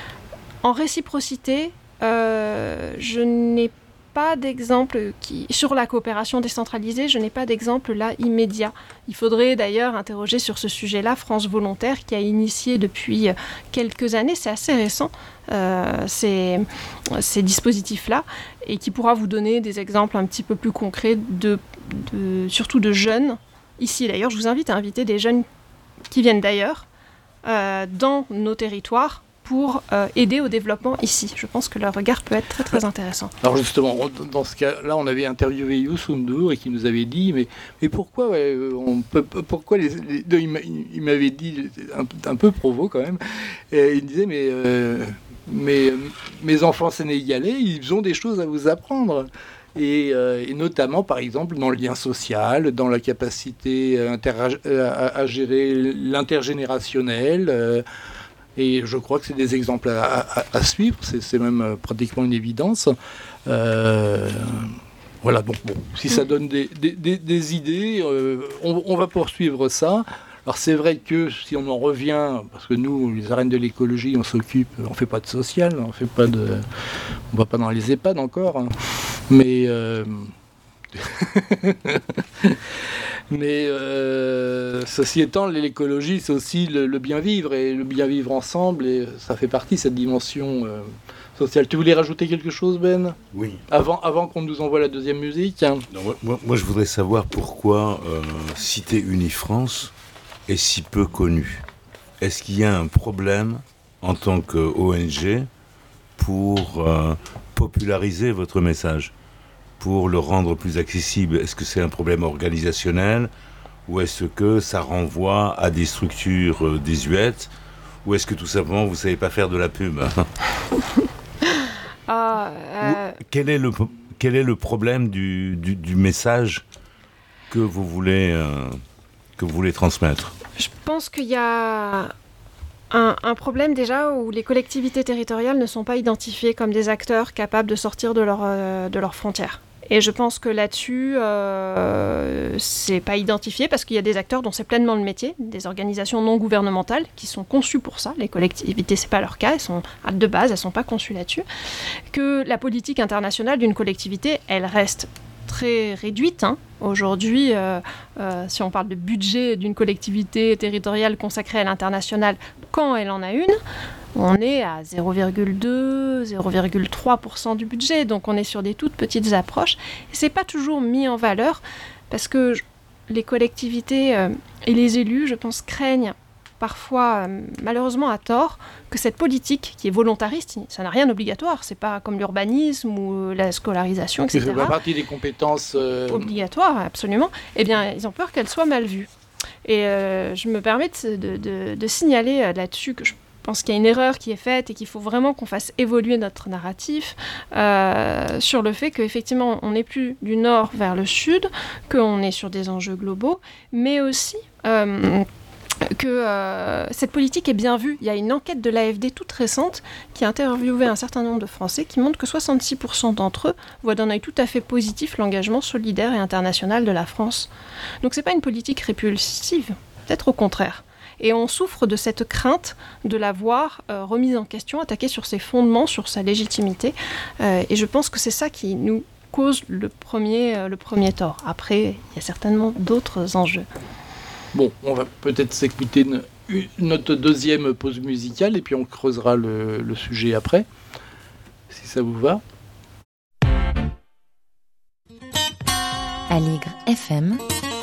En réciprocité, euh, je n'ai pas pas d'exemple qui... sur la coopération décentralisée, je n'ai pas d'exemple là immédiat. Il faudrait d'ailleurs interroger sur ce sujet-là France Volontaire, qui a initié depuis quelques années, c'est assez récent, euh, ces, ces dispositifs-là, et qui pourra vous donner des exemples un petit peu plus concrets, de, de, surtout de jeunes. Ici d'ailleurs, je vous invite à inviter des jeunes qui viennent d'ailleurs, euh, dans nos territoires, pour euh, aider au développement ici. Je pense que leur regard peut être très très intéressant. Alors justement, dans ce cas-là, on avait interviewé Youssou N'Dour et qui nous avait dit, mais, mais pourquoi, ouais, on peut, pourquoi les, les, il m'avait dit, un, un peu provo quand même, et il me disait, mais, euh, mais mes enfants sénégalais, ils ont des choses à vous apprendre. Et, euh, et notamment, par exemple, dans le lien social, dans la capacité inter- à, à gérer l'intergénérationnel, euh, et je crois que c'est des exemples à, à, à suivre, c'est, c'est même pratiquement une évidence. Euh, voilà, donc bon, si ça donne des, des, des, des idées, euh, on, on va poursuivre ça. Alors c'est vrai que si on en revient, parce que nous, les arènes de l'écologie, on s'occupe, on fait pas de social, on fait pas de, on va pas dans les EHPAD encore, hein, mais euh, mais euh, ceci étant, l'écologie, c'est aussi le, le bien vivre et le bien vivre ensemble, et ça fait partie de cette dimension euh, sociale. Tu voulais rajouter quelque chose, Ben ? Oui. Avant, avant qu'on nous envoie la deuxième musique. Hein. Non, moi, moi, moi, je voudrais savoir pourquoi euh, Cité Unie France est si peu connue. Est-ce qu'il y a un problème en tant que O N G pour euh, populariser votre message, pour le rendre plus accessible? Est-ce que c'est un problème organisationnel ou est-ce que ça renvoie à des structures euh, désuètes ou est-ce que tout simplement vous ne savez pas faire de la pub? ah, euh... Quel est le, quel est le problème du, du, du message que vous voulez, euh, que vous voulez transmettre? Je pense qu'il y a un, un problème déjà où les collectivités territoriales ne sont pas identifiées comme des acteurs capables de sortir de, leur, euh, de leurs frontières. Et je pense que là-dessus, euh, c'est pas identifié parce qu'il y a des acteurs dont c'est pleinement le métier, des organisations non gouvernementales qui sont conçues pour ça. Les collectivités, c'est pas leur cas, elles sont de base, elles sont pas conçues là-dessus. Que la politique internationale d'une collectivité, elle reste très réduite. Hein. Aujourd'hui, euh, euh, si on parle de budget d'une collectivité territoriale consacrée à l'international, quand elle en a une, on est à zéro virgule deux, zéro virgule trois pour cent du budget, donc on est sur des toutes petites approches. Et c'est pas toujours mis en valeur parce que les collectivités euh, et les élus, je pense, craignent parfois, euh, malheureusement à tort, que cette politique qui est volontariste, ça n'a rien d'obligatoire, c'est pas comme l'urbanisme ou la scolarisation, et cetera. Ça fait partie des compétences euh... obligatoires, absolument. Eh bien, ils ont peur qu'elle soit mal vue. Et euh, je me permets de, de, de, de signaler euh, là-dessus que je Je pense qu'il y a une erreur qui est faite et qu'il faut vraiment qu'on fasse évoluer notre narratif euh, sur le fait qu'effectivement, on n'est plus du nord vers le sud, qu'on est sur des enjeux globaux, mais aussi euh, que euh, cette politique est bien vue. Il y a une enquête de l'A F D toute récente qui a interviewé un certain nombre de Français qui montre que soixante-six pour cent d'entre eux voient d'un œil tout à fait positif l'engagement solidaire et international de la France. Donc c'est pas une politique répulsive, peut-être au contraire. Et on souffre de cette crainte de la voir euh, remise en question, attaquée sur ses fondements, sur sa légitimité. Euh, et je pense que c'est ça qui nous cause le premier, euh, le premier tort. Après, il y a certainement d'autres enjeux. Bon, on va peut-être s'écouter une, une, notre deuxième pause musicale et puis on creusera le, le sujet après, si ça vous va. Aligre F M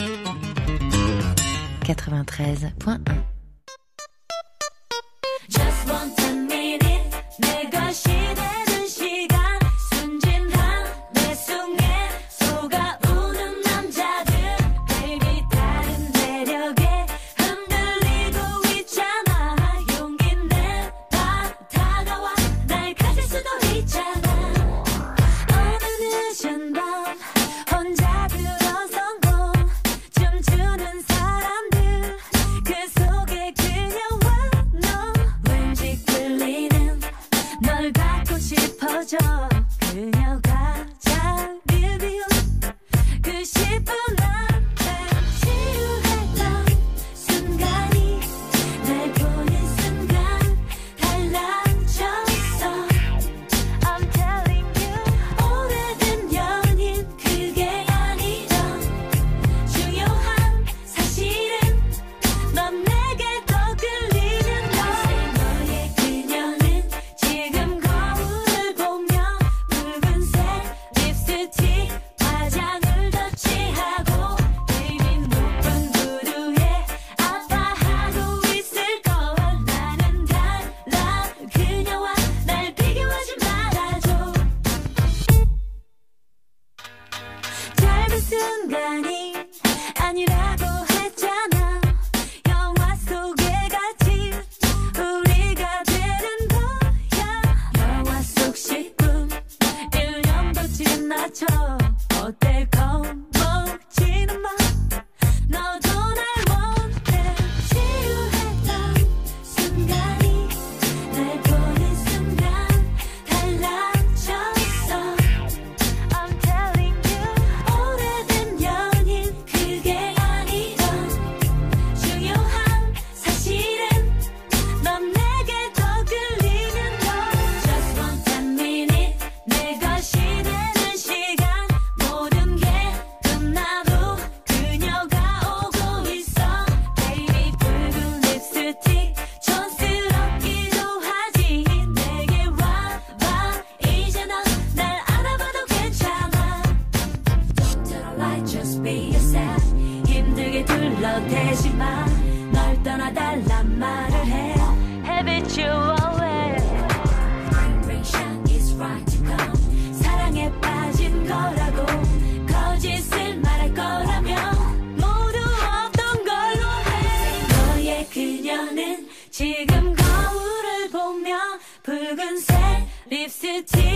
quatre-vingt-treize point un.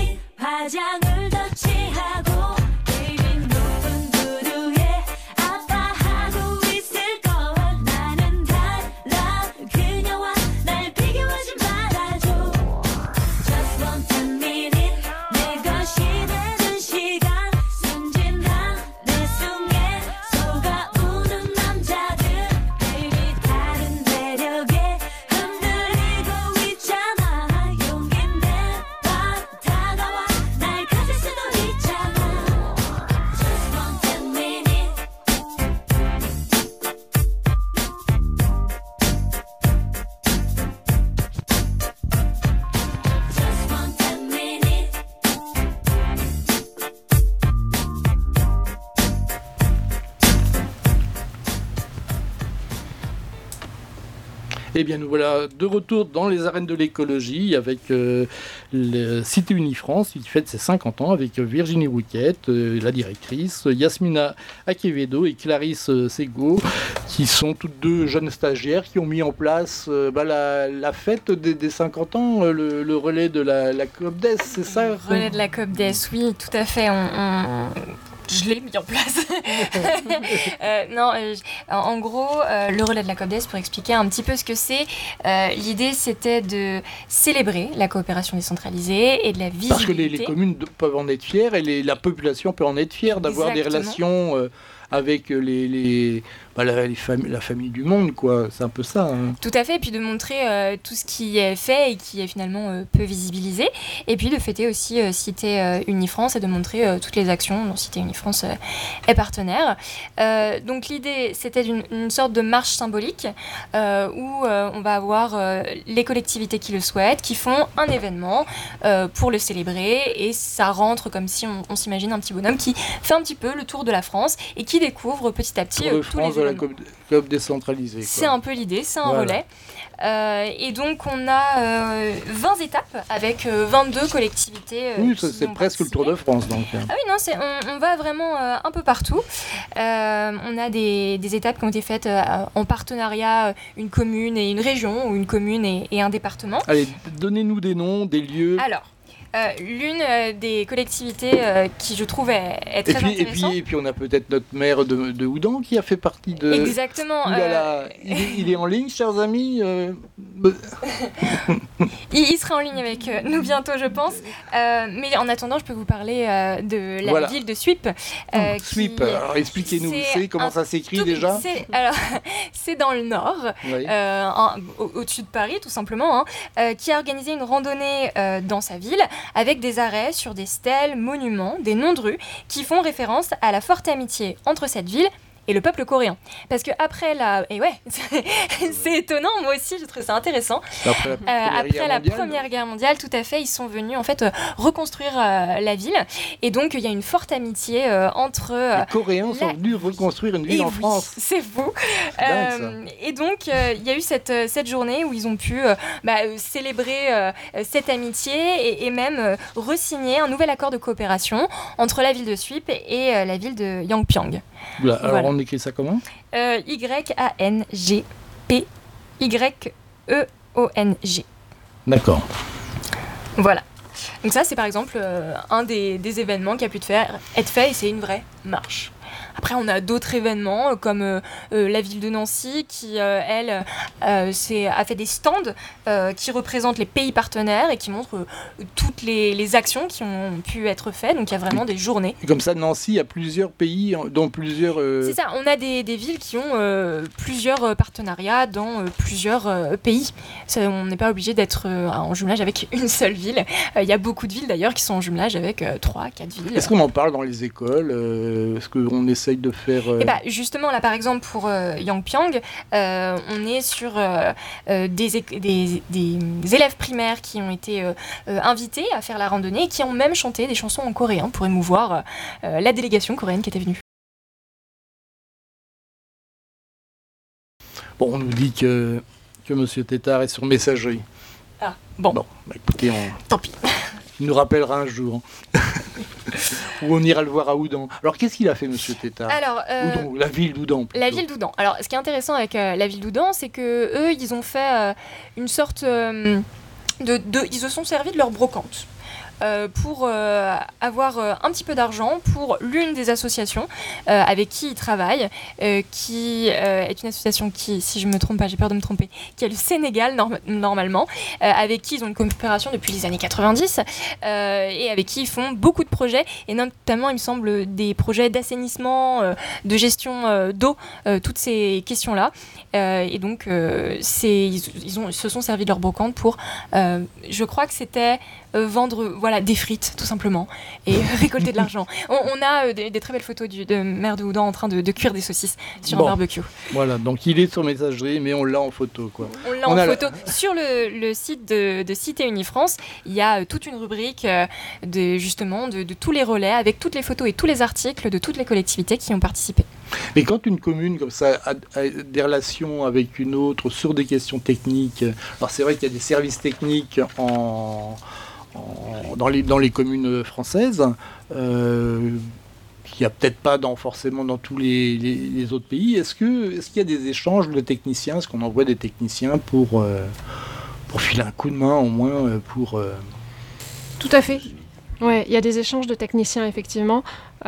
화장을 더 칠하고 베이비 높은 구두에 앞 Eh bien, nous voilà de retour dans les arènes de l'écologie avec euh, le Cité Unifrance qui fête ses cinquante ans avec Virginie Rouquette, euh, la directrice, Yasmina Akevedo et Clarisse euh, Sego, qui sont toutes deux jeunes stagiaires qui ont mis en place euh, bah, la, la fête des, des cinquante ans, euh, le, le relais de la, la COPDES, c'est ça? Le relais de la COPDES, oui, tout à fait. On, on... Je l'ai mis en place. euh, non, euh, en gros, euh, le relais de la COPDES, pour expliquer un petit peu ce que c'est, euh, l'idée c'était de célébrer la coopération décentralisée et de la visibilité. Parce que les, les communes de, peuvent en être fières et les, la population peut en être fière d'avoir Exactement. des relations euh, avec les, les, bah, la, les fami- la famille du monde, quoi. C'est un peu ça. Hein. Tout à fait, et puis de montrer euh, tout ce qui est fait et qui est finalement euh, peu visibilisé, et puis de fêter aussi euh, Cité euh, Unifrance et de montrer euh, toutes les actions dont Cité Unifrance euh, est partenaire. Euh, donc l'idée, c'était une, une sorte de marche symbolique euh, où euh, on va avoir euh, les collectivités qui le souhaitent, qui font un événement euh, pour le célébrer, et ça rentre comme si on, on s'imagine un petit bonhomme qui fait un petit peu le tour de la France et qui découvre petit à petit euh, tous les de la COP, COP décentralisée. C'est un peu l'idée, c'est un voilà. relais. Euh, et donc on a euh, vingt étapes avec euh, vingt-deux collectivités. Euh, oui, ça, c'est presque le Tour de France. Donc. Ah oui, non, c'est, on, on va vraiment euh, un peu partout. Euh, on a des, des étapes qui ont été faites euh, en partenariat, une commune et une région, ou une commune et, et un département. Allez, donnez-nous des noms, des lieux. Alors, Euh, l'une euh, des collectivités euh, qui je trouve est, est très et puis, intéressante. Et puis, et puis on a peut-être notre maire de, de Houdan qui a fait partie de... Exactement. Euh... Il, est, il est en ligne, chers amis euh... il, il sera en ligne avec euh, nous bientôt, je pense. Euh, mais en attendant, je peux vous parler euh, de la voilà. ville de Suippes. Euh, Suippes, qui... alors expliquez-nous, c'est comment ça s'écrit tout... déjà c'est, alors, c'est dans le nord, oui. euh, en, au, au-dessus de Paris, tout simplement, hein, euh, qui a organisé une randonnée euh, dans sa ville, avec des arrêts sur des stèles, monuments, des noms de rues qui font référence à la forte amitié entre cette ville et le peuple coréen. Parce que après la... Et ouais, c'est étonnant, moi aussi, je trouve ça intéressant. Après la Première, euh, après guerre, la mondiale, première guerre mondiale, tout à fait, ils sont venus en fait euh, reconstruire euh, la ville. Et donc, il y a une forte amitié euh, entre... Euh, Les Coréens la... sont venus reconstruire une ville et en oui, France. C'est fou. Euh, et donc, euh, il y a eu cette, cette journée où ils ont pu euh, bah, célébrer euh, cette amitié et, et même euh, re-signer un nouvel accord de coopération entre la ville de Suippes et euh, la ville de Yangpyeong. Voilà, alors voilà. On écrit ça comment euh, Y A N G P Y E O N G. D'accord. Voilà. Donc ça, c'est par exemple euh, un des, des événements qui a pu te faire, être fait, et c'est une vraie marche. Après, on a d'autres événements, comme euh, euh, la ville de Nancy, qui, euh, elle, euh, c'est, a fait des stands euh, qui représentent les pays partenaires et qui montrent euh, toutes les, les actions qui ont pu être faites. Donc, il y a vraiment des journées. Et comme ça, Nancy a plusieurs pays, dont plusieurs... Euh... C'est ça, on a des, des villes qui ont euh, plusieurs partenariats dans euh, plusieurs euh, pays. Ça, on n'est pas obligé d'être euh, en jumelage avec une seule ville. Il euh, y a beaucoup de villes, d'ailleurs, qui sont en jumelage avec euh, trois, quatre villes. Est-ce qu'on en parle dans les écoles euh, Est-ce qu'on essaye de faire... Euh... Et bah, justement, là, par exemple, pour euh, Yangpyeong, euh, on est sur euh, euh, des, é- des, des élèves primaires qui ont été euh, euh, invités à faire la randonnée et qui ont même chanté des chansons en coréen pour émouvoir euh, la délégation coréenne qui était venue. Bon, on nous dit que, que M. Tétart est sur messagerie. Ah, bon. Bon, bah, écoutez, on... Tant pis. Il nous rappellera un jour. Ou on ira le voir à Houdan. Alors, qu'est-ce qu'il a fait, M. Tétart ? Alors, euh, Houdan, la ville d'Houdan. Plutôt. La ville d'Houdan. Alors, ce qui est intéressant avec euh, la ville d'Houdan, c'est que eux, ils ont fait euh, une sorte euh, de, de... Ils se sont servis de leur brocante. Euh, pour euh, avoir euh, un petit peu d'argent pour l'une des associations euh, avec qui ils travaillent, euh, qui euh, est une association qui, si je ne me trompe pas, j'ai peur de me tromper, qui est le Sénégal norm- normalement, euh, avec qui ils ont une coopération depuis les années quatre-vingt-dix euh, et avec qui ils font beaucoup de projets, et notamment, il me semble, des projets d'assainissement, euh, de gestion euh, d'eau, euh, toutes ces questions-là. Euh, et donc, euh, c'est, ils, ils, ont, ils se sont servis de leur brocante pour, euh, je crois que c'était euh, vendre voilà, des frites, tout simplement, et récolter de l'argent. On, on a euh, des, des très belles photos du, de maire de Houdan en train de, de cuire des saucisses sur bon. un barbecue. Voilà, donc il est sur messagerie, mais on l'a en photo, quoi. On l'a on en photo. La... Sur le, le site de, de Cité Unifrance, il y a euh, toute une rubrique euh, de, justement, de, de tous les relais, avec toutes les photos et tous les articles de toutes les collectivités qui ont participé. Mais quand une commune comme ça a, a des relations avec une autre sur des questions techniques, alors c'est vrai qu'il y a des services techniques en, en, dans, les, dans les communes françaises, euh, qu'il n'y a peut-être pas dans, forcément dans tous les, les, les autres pays. Est-ce que, est-ce qu'il y a des échanges de techniciens? Est-ce qu'on envoie des techniciens pour, euh, pour filer un coup de main au moins pour... Euh... Tout à fait. Oui, il y a des échanges de techniciens, effectivement.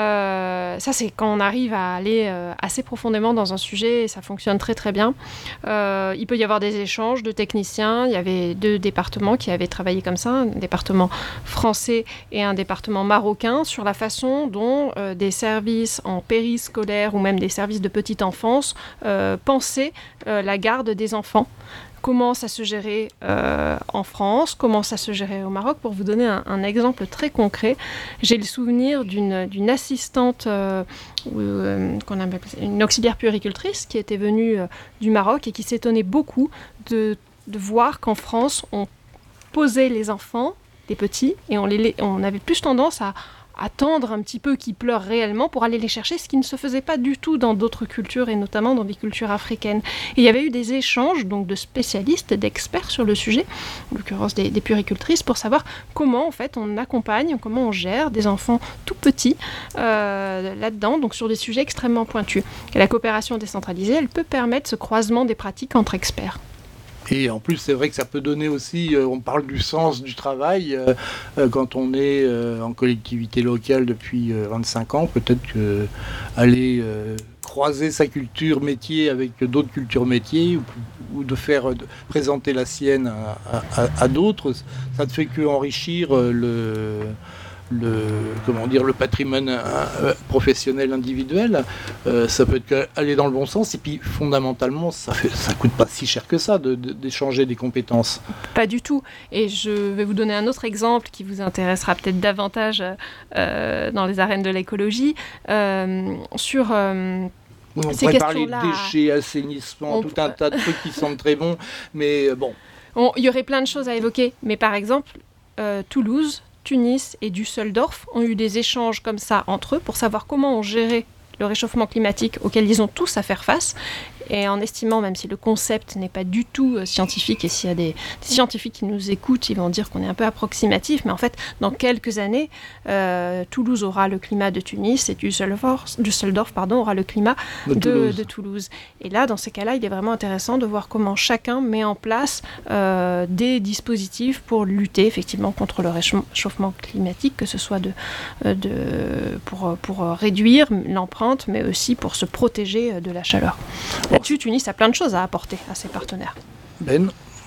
Euh, ça, c'est quand on arrive à aller euh, assez profondément dans un sujet, et ça fonctionne très très bien. Euh, il peut y avoir des échanges de techniciens. Il y avait deux départements qui avaient travaillé comme ça, un département français et un département marocain, sur la façon dont euh, des services en périscolaire ou même des services de petite enfance euh, pensaient euh, la garde des enfants. Comment ça se gérait euh, en France, comment ça se gérait au Maroc. Pour vous donner un, un exemple très concret, j'ai le souvenir d'une, d'une assistante, euh, euh, qu'on appelle, une auxiliaire puéricultrice qui était venue euh, du Maroc et qui s'étonnait beaucoup de, de voir qu'en France, on posait les enfants, les petits, et on, les, on avait plus tendance à attendre un petit peu qu'ils pleurent réellement pour aller les chercher, ce qui ne se faisait pas du tout dans d'autres cultures, et notamment dans des cultures africaines. Et il y avait eu des échanges donc, de spécialistes, d'experts sur le sujet, en l'occurrence des, des puéricultrices, pour savoir comment en fait, on accompagne, comment on gère des enfants tout petits euh, là-dedans, donc sur des sujets extrêmement pointus. Et la coopération décentralisée, elle peut permettre ce croisement des pratiques entre experts. Et en plus, c'est vrai que ça peut donner aussi, euh, on parle du sens du travail, euh, euh, quand on est euh, en collectivité locale depuis euh, vingt-cinq ans, peut-être que aller euh, croiser sa culture métier avec d'autres cultures métiers, ou, ou de faire de présenter la sienne à, à, à d'autres, ça ne fait qu'enrichir euh, le... Le, comment dire, le patrimoine euh, professionnel individuel. Euh, ça peut être aller dans le bon sens, et puis fondamentalement ça fait, ça coûte pas si cher que ça de, de, d'échanger des compétences. Pas du tout. Et je vais vous donner un autre exemple qui vous intéressera peut-être davantage euh, dans les arènes de l'écologie, euh, sur euh, on ces pourrait parler questions-là. Déchets, assainissement, On... tout un tas de trucs qui semblent très bons, mais bon. Il y aurait plein de choses à évoquer, mais par exemple euh, Toulouse, Tunis et Düsseldorf ont eu des échanges comme ça entre eux pour savoir comment on gérait le réchauffement climatique auquel ils ont tous à faire face, et en estimant, même si le concept n'est pas du tout euh, scientifique, et s'il y a des, des scientifiques qui nous écoutent, ils vont dire qu'on est un peu approximatif, mais en fait, dans quelques années, euh, Toulouse aura le climat de Tunis, et Düsseldorf, Düsseldorf pardon, aura le climat de, de, Toulouse. de Toulouse. Et là, dans ces cas-là, il est vraiment intéressant de voir comment chacun met en place euh, des dispositifs pour lutter effectivement contre le réchauffement climatique, que ce soit de, de, pour, pour réduire l'empreinte, mais aussi pour se protéger de la chaleur. Là-dessus, Tunis a plein de choses à apporter à ses partenaires. Ben ?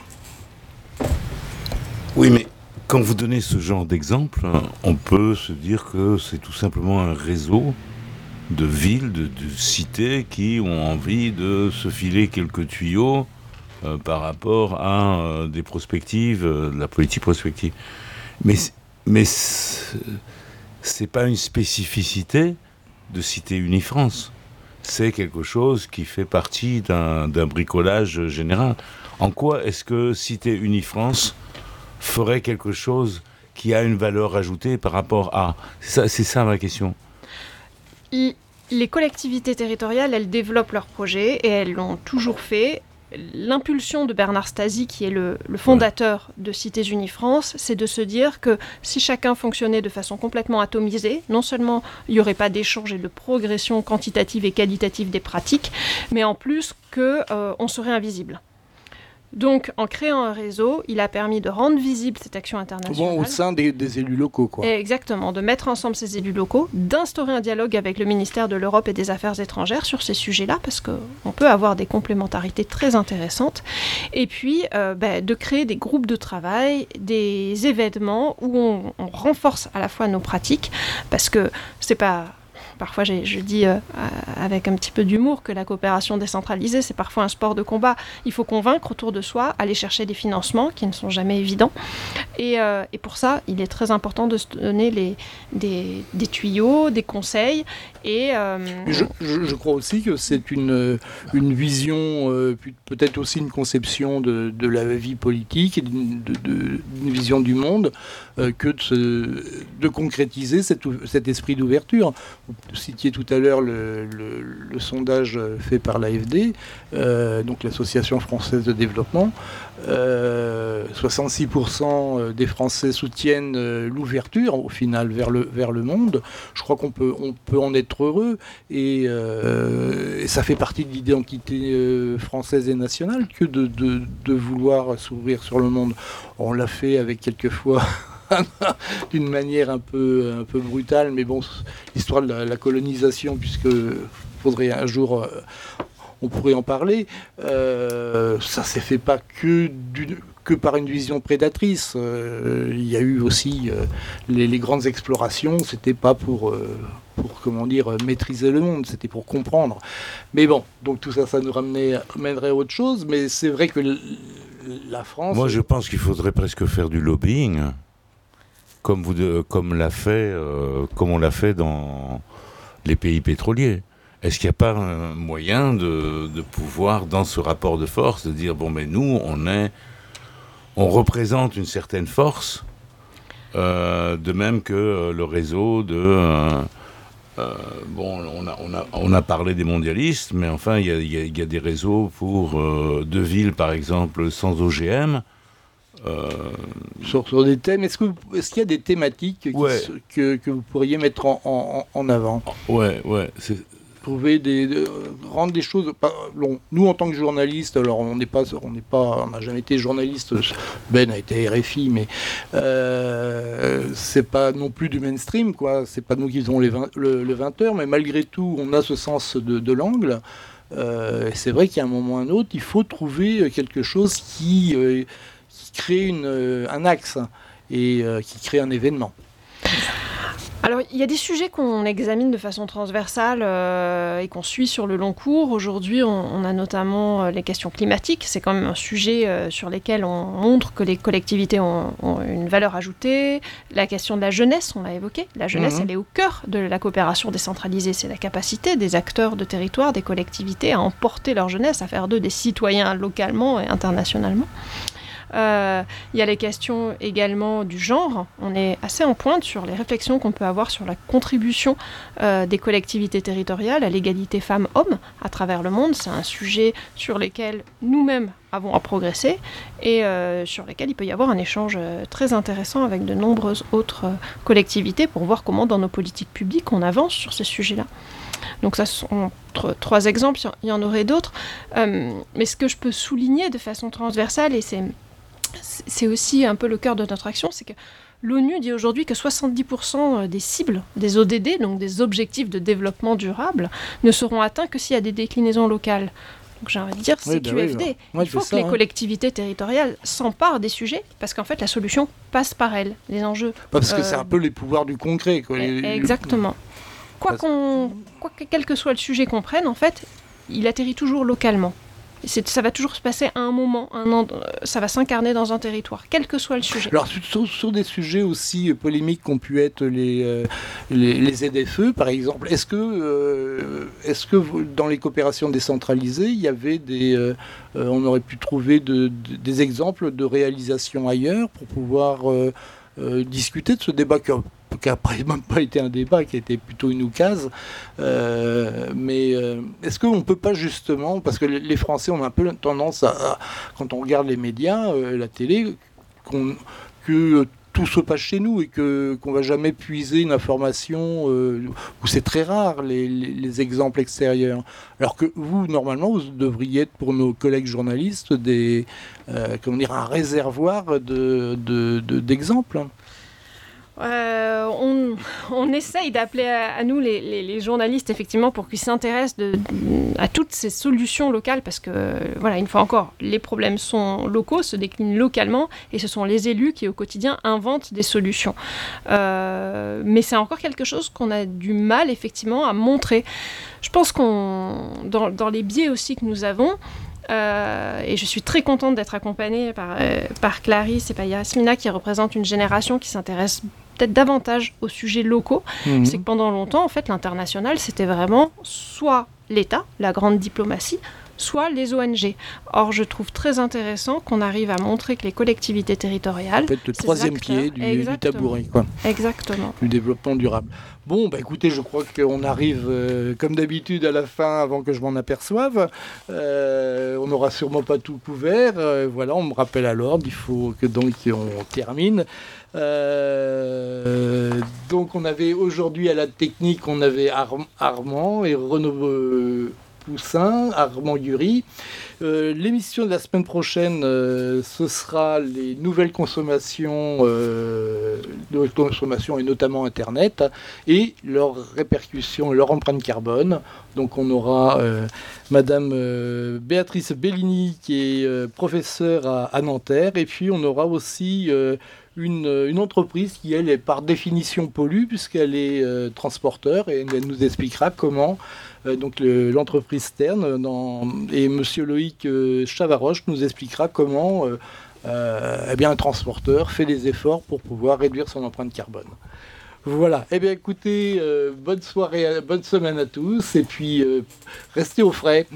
Oui, mais quand vous donnez ce genre d'exemple, on peut se dire que c'est tout simplement un réseau de villes, de, de cités qui ont envie de se filer quelques tuyaux euh, par rapport à euh, des prospectives, euh, de la politique prospective. Mais, mais c'est, c'est pas une spécificité de Cité Unifrance. C'est quelque chose qui fait partie d'un, d'un bricolage général. En quoi est-ce que Cité Unifrance ferait quelque chose qui a une valeur ajoutée par rapport à... C'est ça, c'est ça ma question. Les collectivités territoriales, elles développent leurs projets, et elles l'ont toujours fait. L'impulsion de Bernard Stasi, qui est le, le fondateur de Cités Unifrance, c'est de se dire que si chacun fonctionnait de façon complètement atomisée, non seulement il n'y aurait pas d'échange et de progression quantitative et qualitative des pratiques, mais en plus qu'on euh, serait invisible. Donc, en créant un réseau, il a permis de rendre visible cette action internationale. Bon, au sein des, des élus locaux, quoi. Exactement, de mettre ensemble ces élus locaux, d'instaurer un dialogue avec le ministère de l'Europe et des Affaires étrangères sur ces sujets-là, parce qu'on peut avoir des complémentarités très intéressantes, et puis euh, bah, de créer des groupes de travail, des événements où on, on renforce à la fois nos pratiques, parce que c'est pas... Parfois, j'ai, je dis euh, avec un petit peu d'humour que la coopération décentralisée, c'est parfois un sport de combat. Il faut convaincre autour de soi, aller chercher des financements qui ne sont jamais évidents. Et, euh, et pour ça, il est très important de se donner les, des, des tuyaux, des conseils. Et, euh... je, je, je crois aussi que c'est une, une vision, euh, peut-être aussi une conception de, de la vie politique, et d'une, de, de, d'une vision du monde, euh, que de, se, de concrétiser cet, cet esprit d'ouverture. citiez tout à l'heure le, le, le sondage fait par l'A F D, euh, donc l'Association française de développement. Euh, soixante-six pour cent des Français soutiennent euh, l'ouverture au final vers le, vers le monde. Je crois qu'on peut, on peut en être heureux et, euh, et ça fait partie de l'identité euh, française et nationale que de, de, de vouloir s'ouvrir sur le monde. On l'a fait avec quelquefois d'une manière un peu, un peu brutale, mais bon, l'histoire de la, la colonisation, puisque faudrait un jour... Euh, on pourrait en parler, euh, ça s'est fait pas que, que par une vision prédatrice. Euh, il y a eu aussi euh, les, les grandes explorations, c'était pas pour, euh, pour comment dire, maîtriser le monde, c'était pour comprendre. Mais bon, donc tout ça, ça nous ramenait, mènerait à autre chose, mais c'est vrai que l- la France... Moi, je pense qu'il faudrait presque faire du lobbying, comme, vous de, comme, l'a fait, euh, comme on l'a fait dans les pays pétroliers. Est-ce qu'il n'y a pas un moyen de, de pouvoir, dans ce rapport de force, de dire, bon, mais nous, on est, on représente une certaine force, euh, de même que euh, le réseau de... Euh, euh, bon, on a, on, a, on a parlé des mondialistes, mais enfin, il y a, y a, y a des réseaux pour euh, deux villes, par exemple, sans O G M. Euh... Sur, sur des thèmes, est-ce, que vous, est-ce qu'il y a des thématiques ouais. qui, que, que vous pourriez mettre en, en, en avant ? Ouais, ouais, c'est... Trouver des, de, rendre des choses. Pas, bon, nous en tant que journalistes, alors on n'est pas, on n'est pas, on n'a jamais été journaliste. Ben a été R F I, mais euh, c'est pas non plus du mainstream, quoi. C'est pas nous qui faisons les vingt, le, le vingt heures, mais malgré tout, on a ce sens de, de l'angle. Euh, c'est vrai qu'à un moment ou à un autre, il faut trouver quelque chose qui, euh, qui crée une, un axe et euh, qui crée un événement. Alors, il y a des sujets qu'on examine de façon transversale euh, et qu'on suit sur le long cours. Aujourd'hui, on, on a notamment euh, les questions climatiques. C'est quand même un sujet euh, sur lequel on montre que les collectivités ont, ont une valeur ajoutée. La question de la jeunesse, on l'a évoqué. La jeunesse, mmh. elle est au cœur de la coopération décentralisée. C'est la capacité des acteurs de territoire, des collectivités à emporter leur jeunesse, à faire d'eux des citoyens localement et internationalement. Il euh, y a les questions également du genre. On est assez en pointe sur les réflexions qu'on peut avoir sur la contribution euh, des collectivités territoriales à l'égalité femmes-hommes à travers le monde. C'est un sujet sur lequel nous-mêmes avons à progresser et euh, sur lequel il peut y avoir un échange euh, très intéressant avec de nombreuses autres euh, collectivités pour voir comment dans nos politiques publiques on avance sur ces sujets-là. Donc ça sont t- trois exemples, il y en aurait d'autres. Euh, mais ce que je peux souligner de façon transversale, et c'est c'est aussi un peu le cœur de notre action, c'est que l'ONU dit aujourd'hui que soixante-dix pour cent des cibles, des O D D, donc des objectifs de développement durable, ne seront atteints que s'il y a des déclinaisons locales. Donc j'ai envie de dire, c'est Q F D. Oui, bah oui, il faut que ça, les hein. collectivités territoriales s'emparent des sujets, parce qu'en fait la solution passe par elles, les enjeux. Parce que euh, c'est un peu les pouvoirs du concret, quoi. Exactement. Quoi qu'on, quoi que, quel que soit le sujet qu'on prenne, en fait, il atterrit toujours localement. C'est, ça va toujours se passer à un moment, un end, ça va s'incarner dans un territoire, quel que soit le sujet. Alors sur, sur des sujets aussi polémiques qu'ont pu être les, euh, les, les Z F E, par exemple, est-ce que, euh, est-ce que dans les coopérations décentralisées, il y avait des, euh, on aurait pu trouver de, de, des exemples de réalisations ailleurs pour pouvoir euh, euh, discuter de ce débat qui qui n'a même pas été un débat, qui a été plutôt une oukase. Euh, mais euh, est-ce qu'on ne peut pas justement, parce que les Français ont un peu tendance à, à quand on regarde les médias, euh, la télé, qu'on, que tout se passe chez nous et que, qu'on ne va jamais puiser une information euh, où c'est très rare les, les, les exemples extérieurs. Alors que vous, normalement, vous devriez être pour nos collègues journalistes des, euh, comment dire, un réservoir de, de, de, d'exemples. Euh, on, on essaye d'appeler à, à nous les, les, les journalistes effectivement pour qu'ils s'intéressent de, de, à toutes ces solutions locales parce que voilà, une fois encore, les problèmes sont locaux, se déclinent localement et ce sont les élus qui au quotidien inventent des solutions. Euh, mais c'est encore quelque chose qu'on a du mal effectivement à montrer. Je pense qu'on dans, dans les biais aussi que nous avons. Euh, et je suis très contente d'être accompagnée par, euh, par Clarisse et par Yasmina qui représentent une génération qui s'intéresse peut-être davantage aux sujets locaux. Mmh. C'est que pendant longtemps, en fait, l'international, c'était vraiment soit l'État, la grande diplomatie, soit les O N G. Or, je trouve très intéressant qu'on arrive à montrer que les collectivités territoriales... En fait, le troisième acteurs, pied du, du tabouret, quoi. Exactement. Du développement durable. Bon, bah écoutez, je crois qu'on arrive, euh, comme d'habitude, à la fin, avant que je m'en aperçoive. Euh, on n'aura sûrement pas tout couvert. Euh, voilà, on me rappelle à l'ordre, il faut que donc on termine. Euh, donc on avait aujourd'hui à la technique, on avait Ar- Armand et Renaud euh, Poussin, Armand Gury. Euh, l'émission de la semaine prochaine, euh, ce sera les nouvelles consommations, euh, nouvelles consommations et notamment Internet, et leurs répercussions, leur empreinte carbone. Donc on aura euh, Madame euh, Béatrice Bellini qui est euh, professeure à, à Nanterre, et puis on aura aussi euh, une, une entreprise qui, elle, est par définition pollue, puisqu'elle est euh, transporteur, et elle nous expliquera comment euh, donc le, l'entreprise Stern dans, et Monsieur Loïc euh, Chavaroche nous expliquera comment euh, euh, eh bien, un transporteur fait des efforts pour pouvoir réduire son empreinte carbone. Voilà, eh bien écoutez, euh, bonne soirée, à, bonne semaine à tous, et puis euh, restez au frais.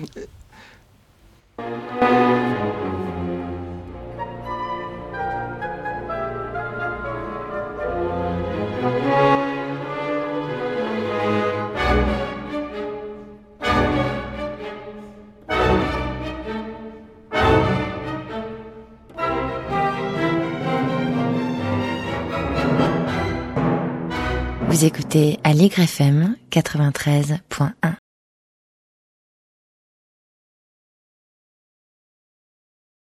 Vous écoutez Allegre F M quatre-vingt-treize point un.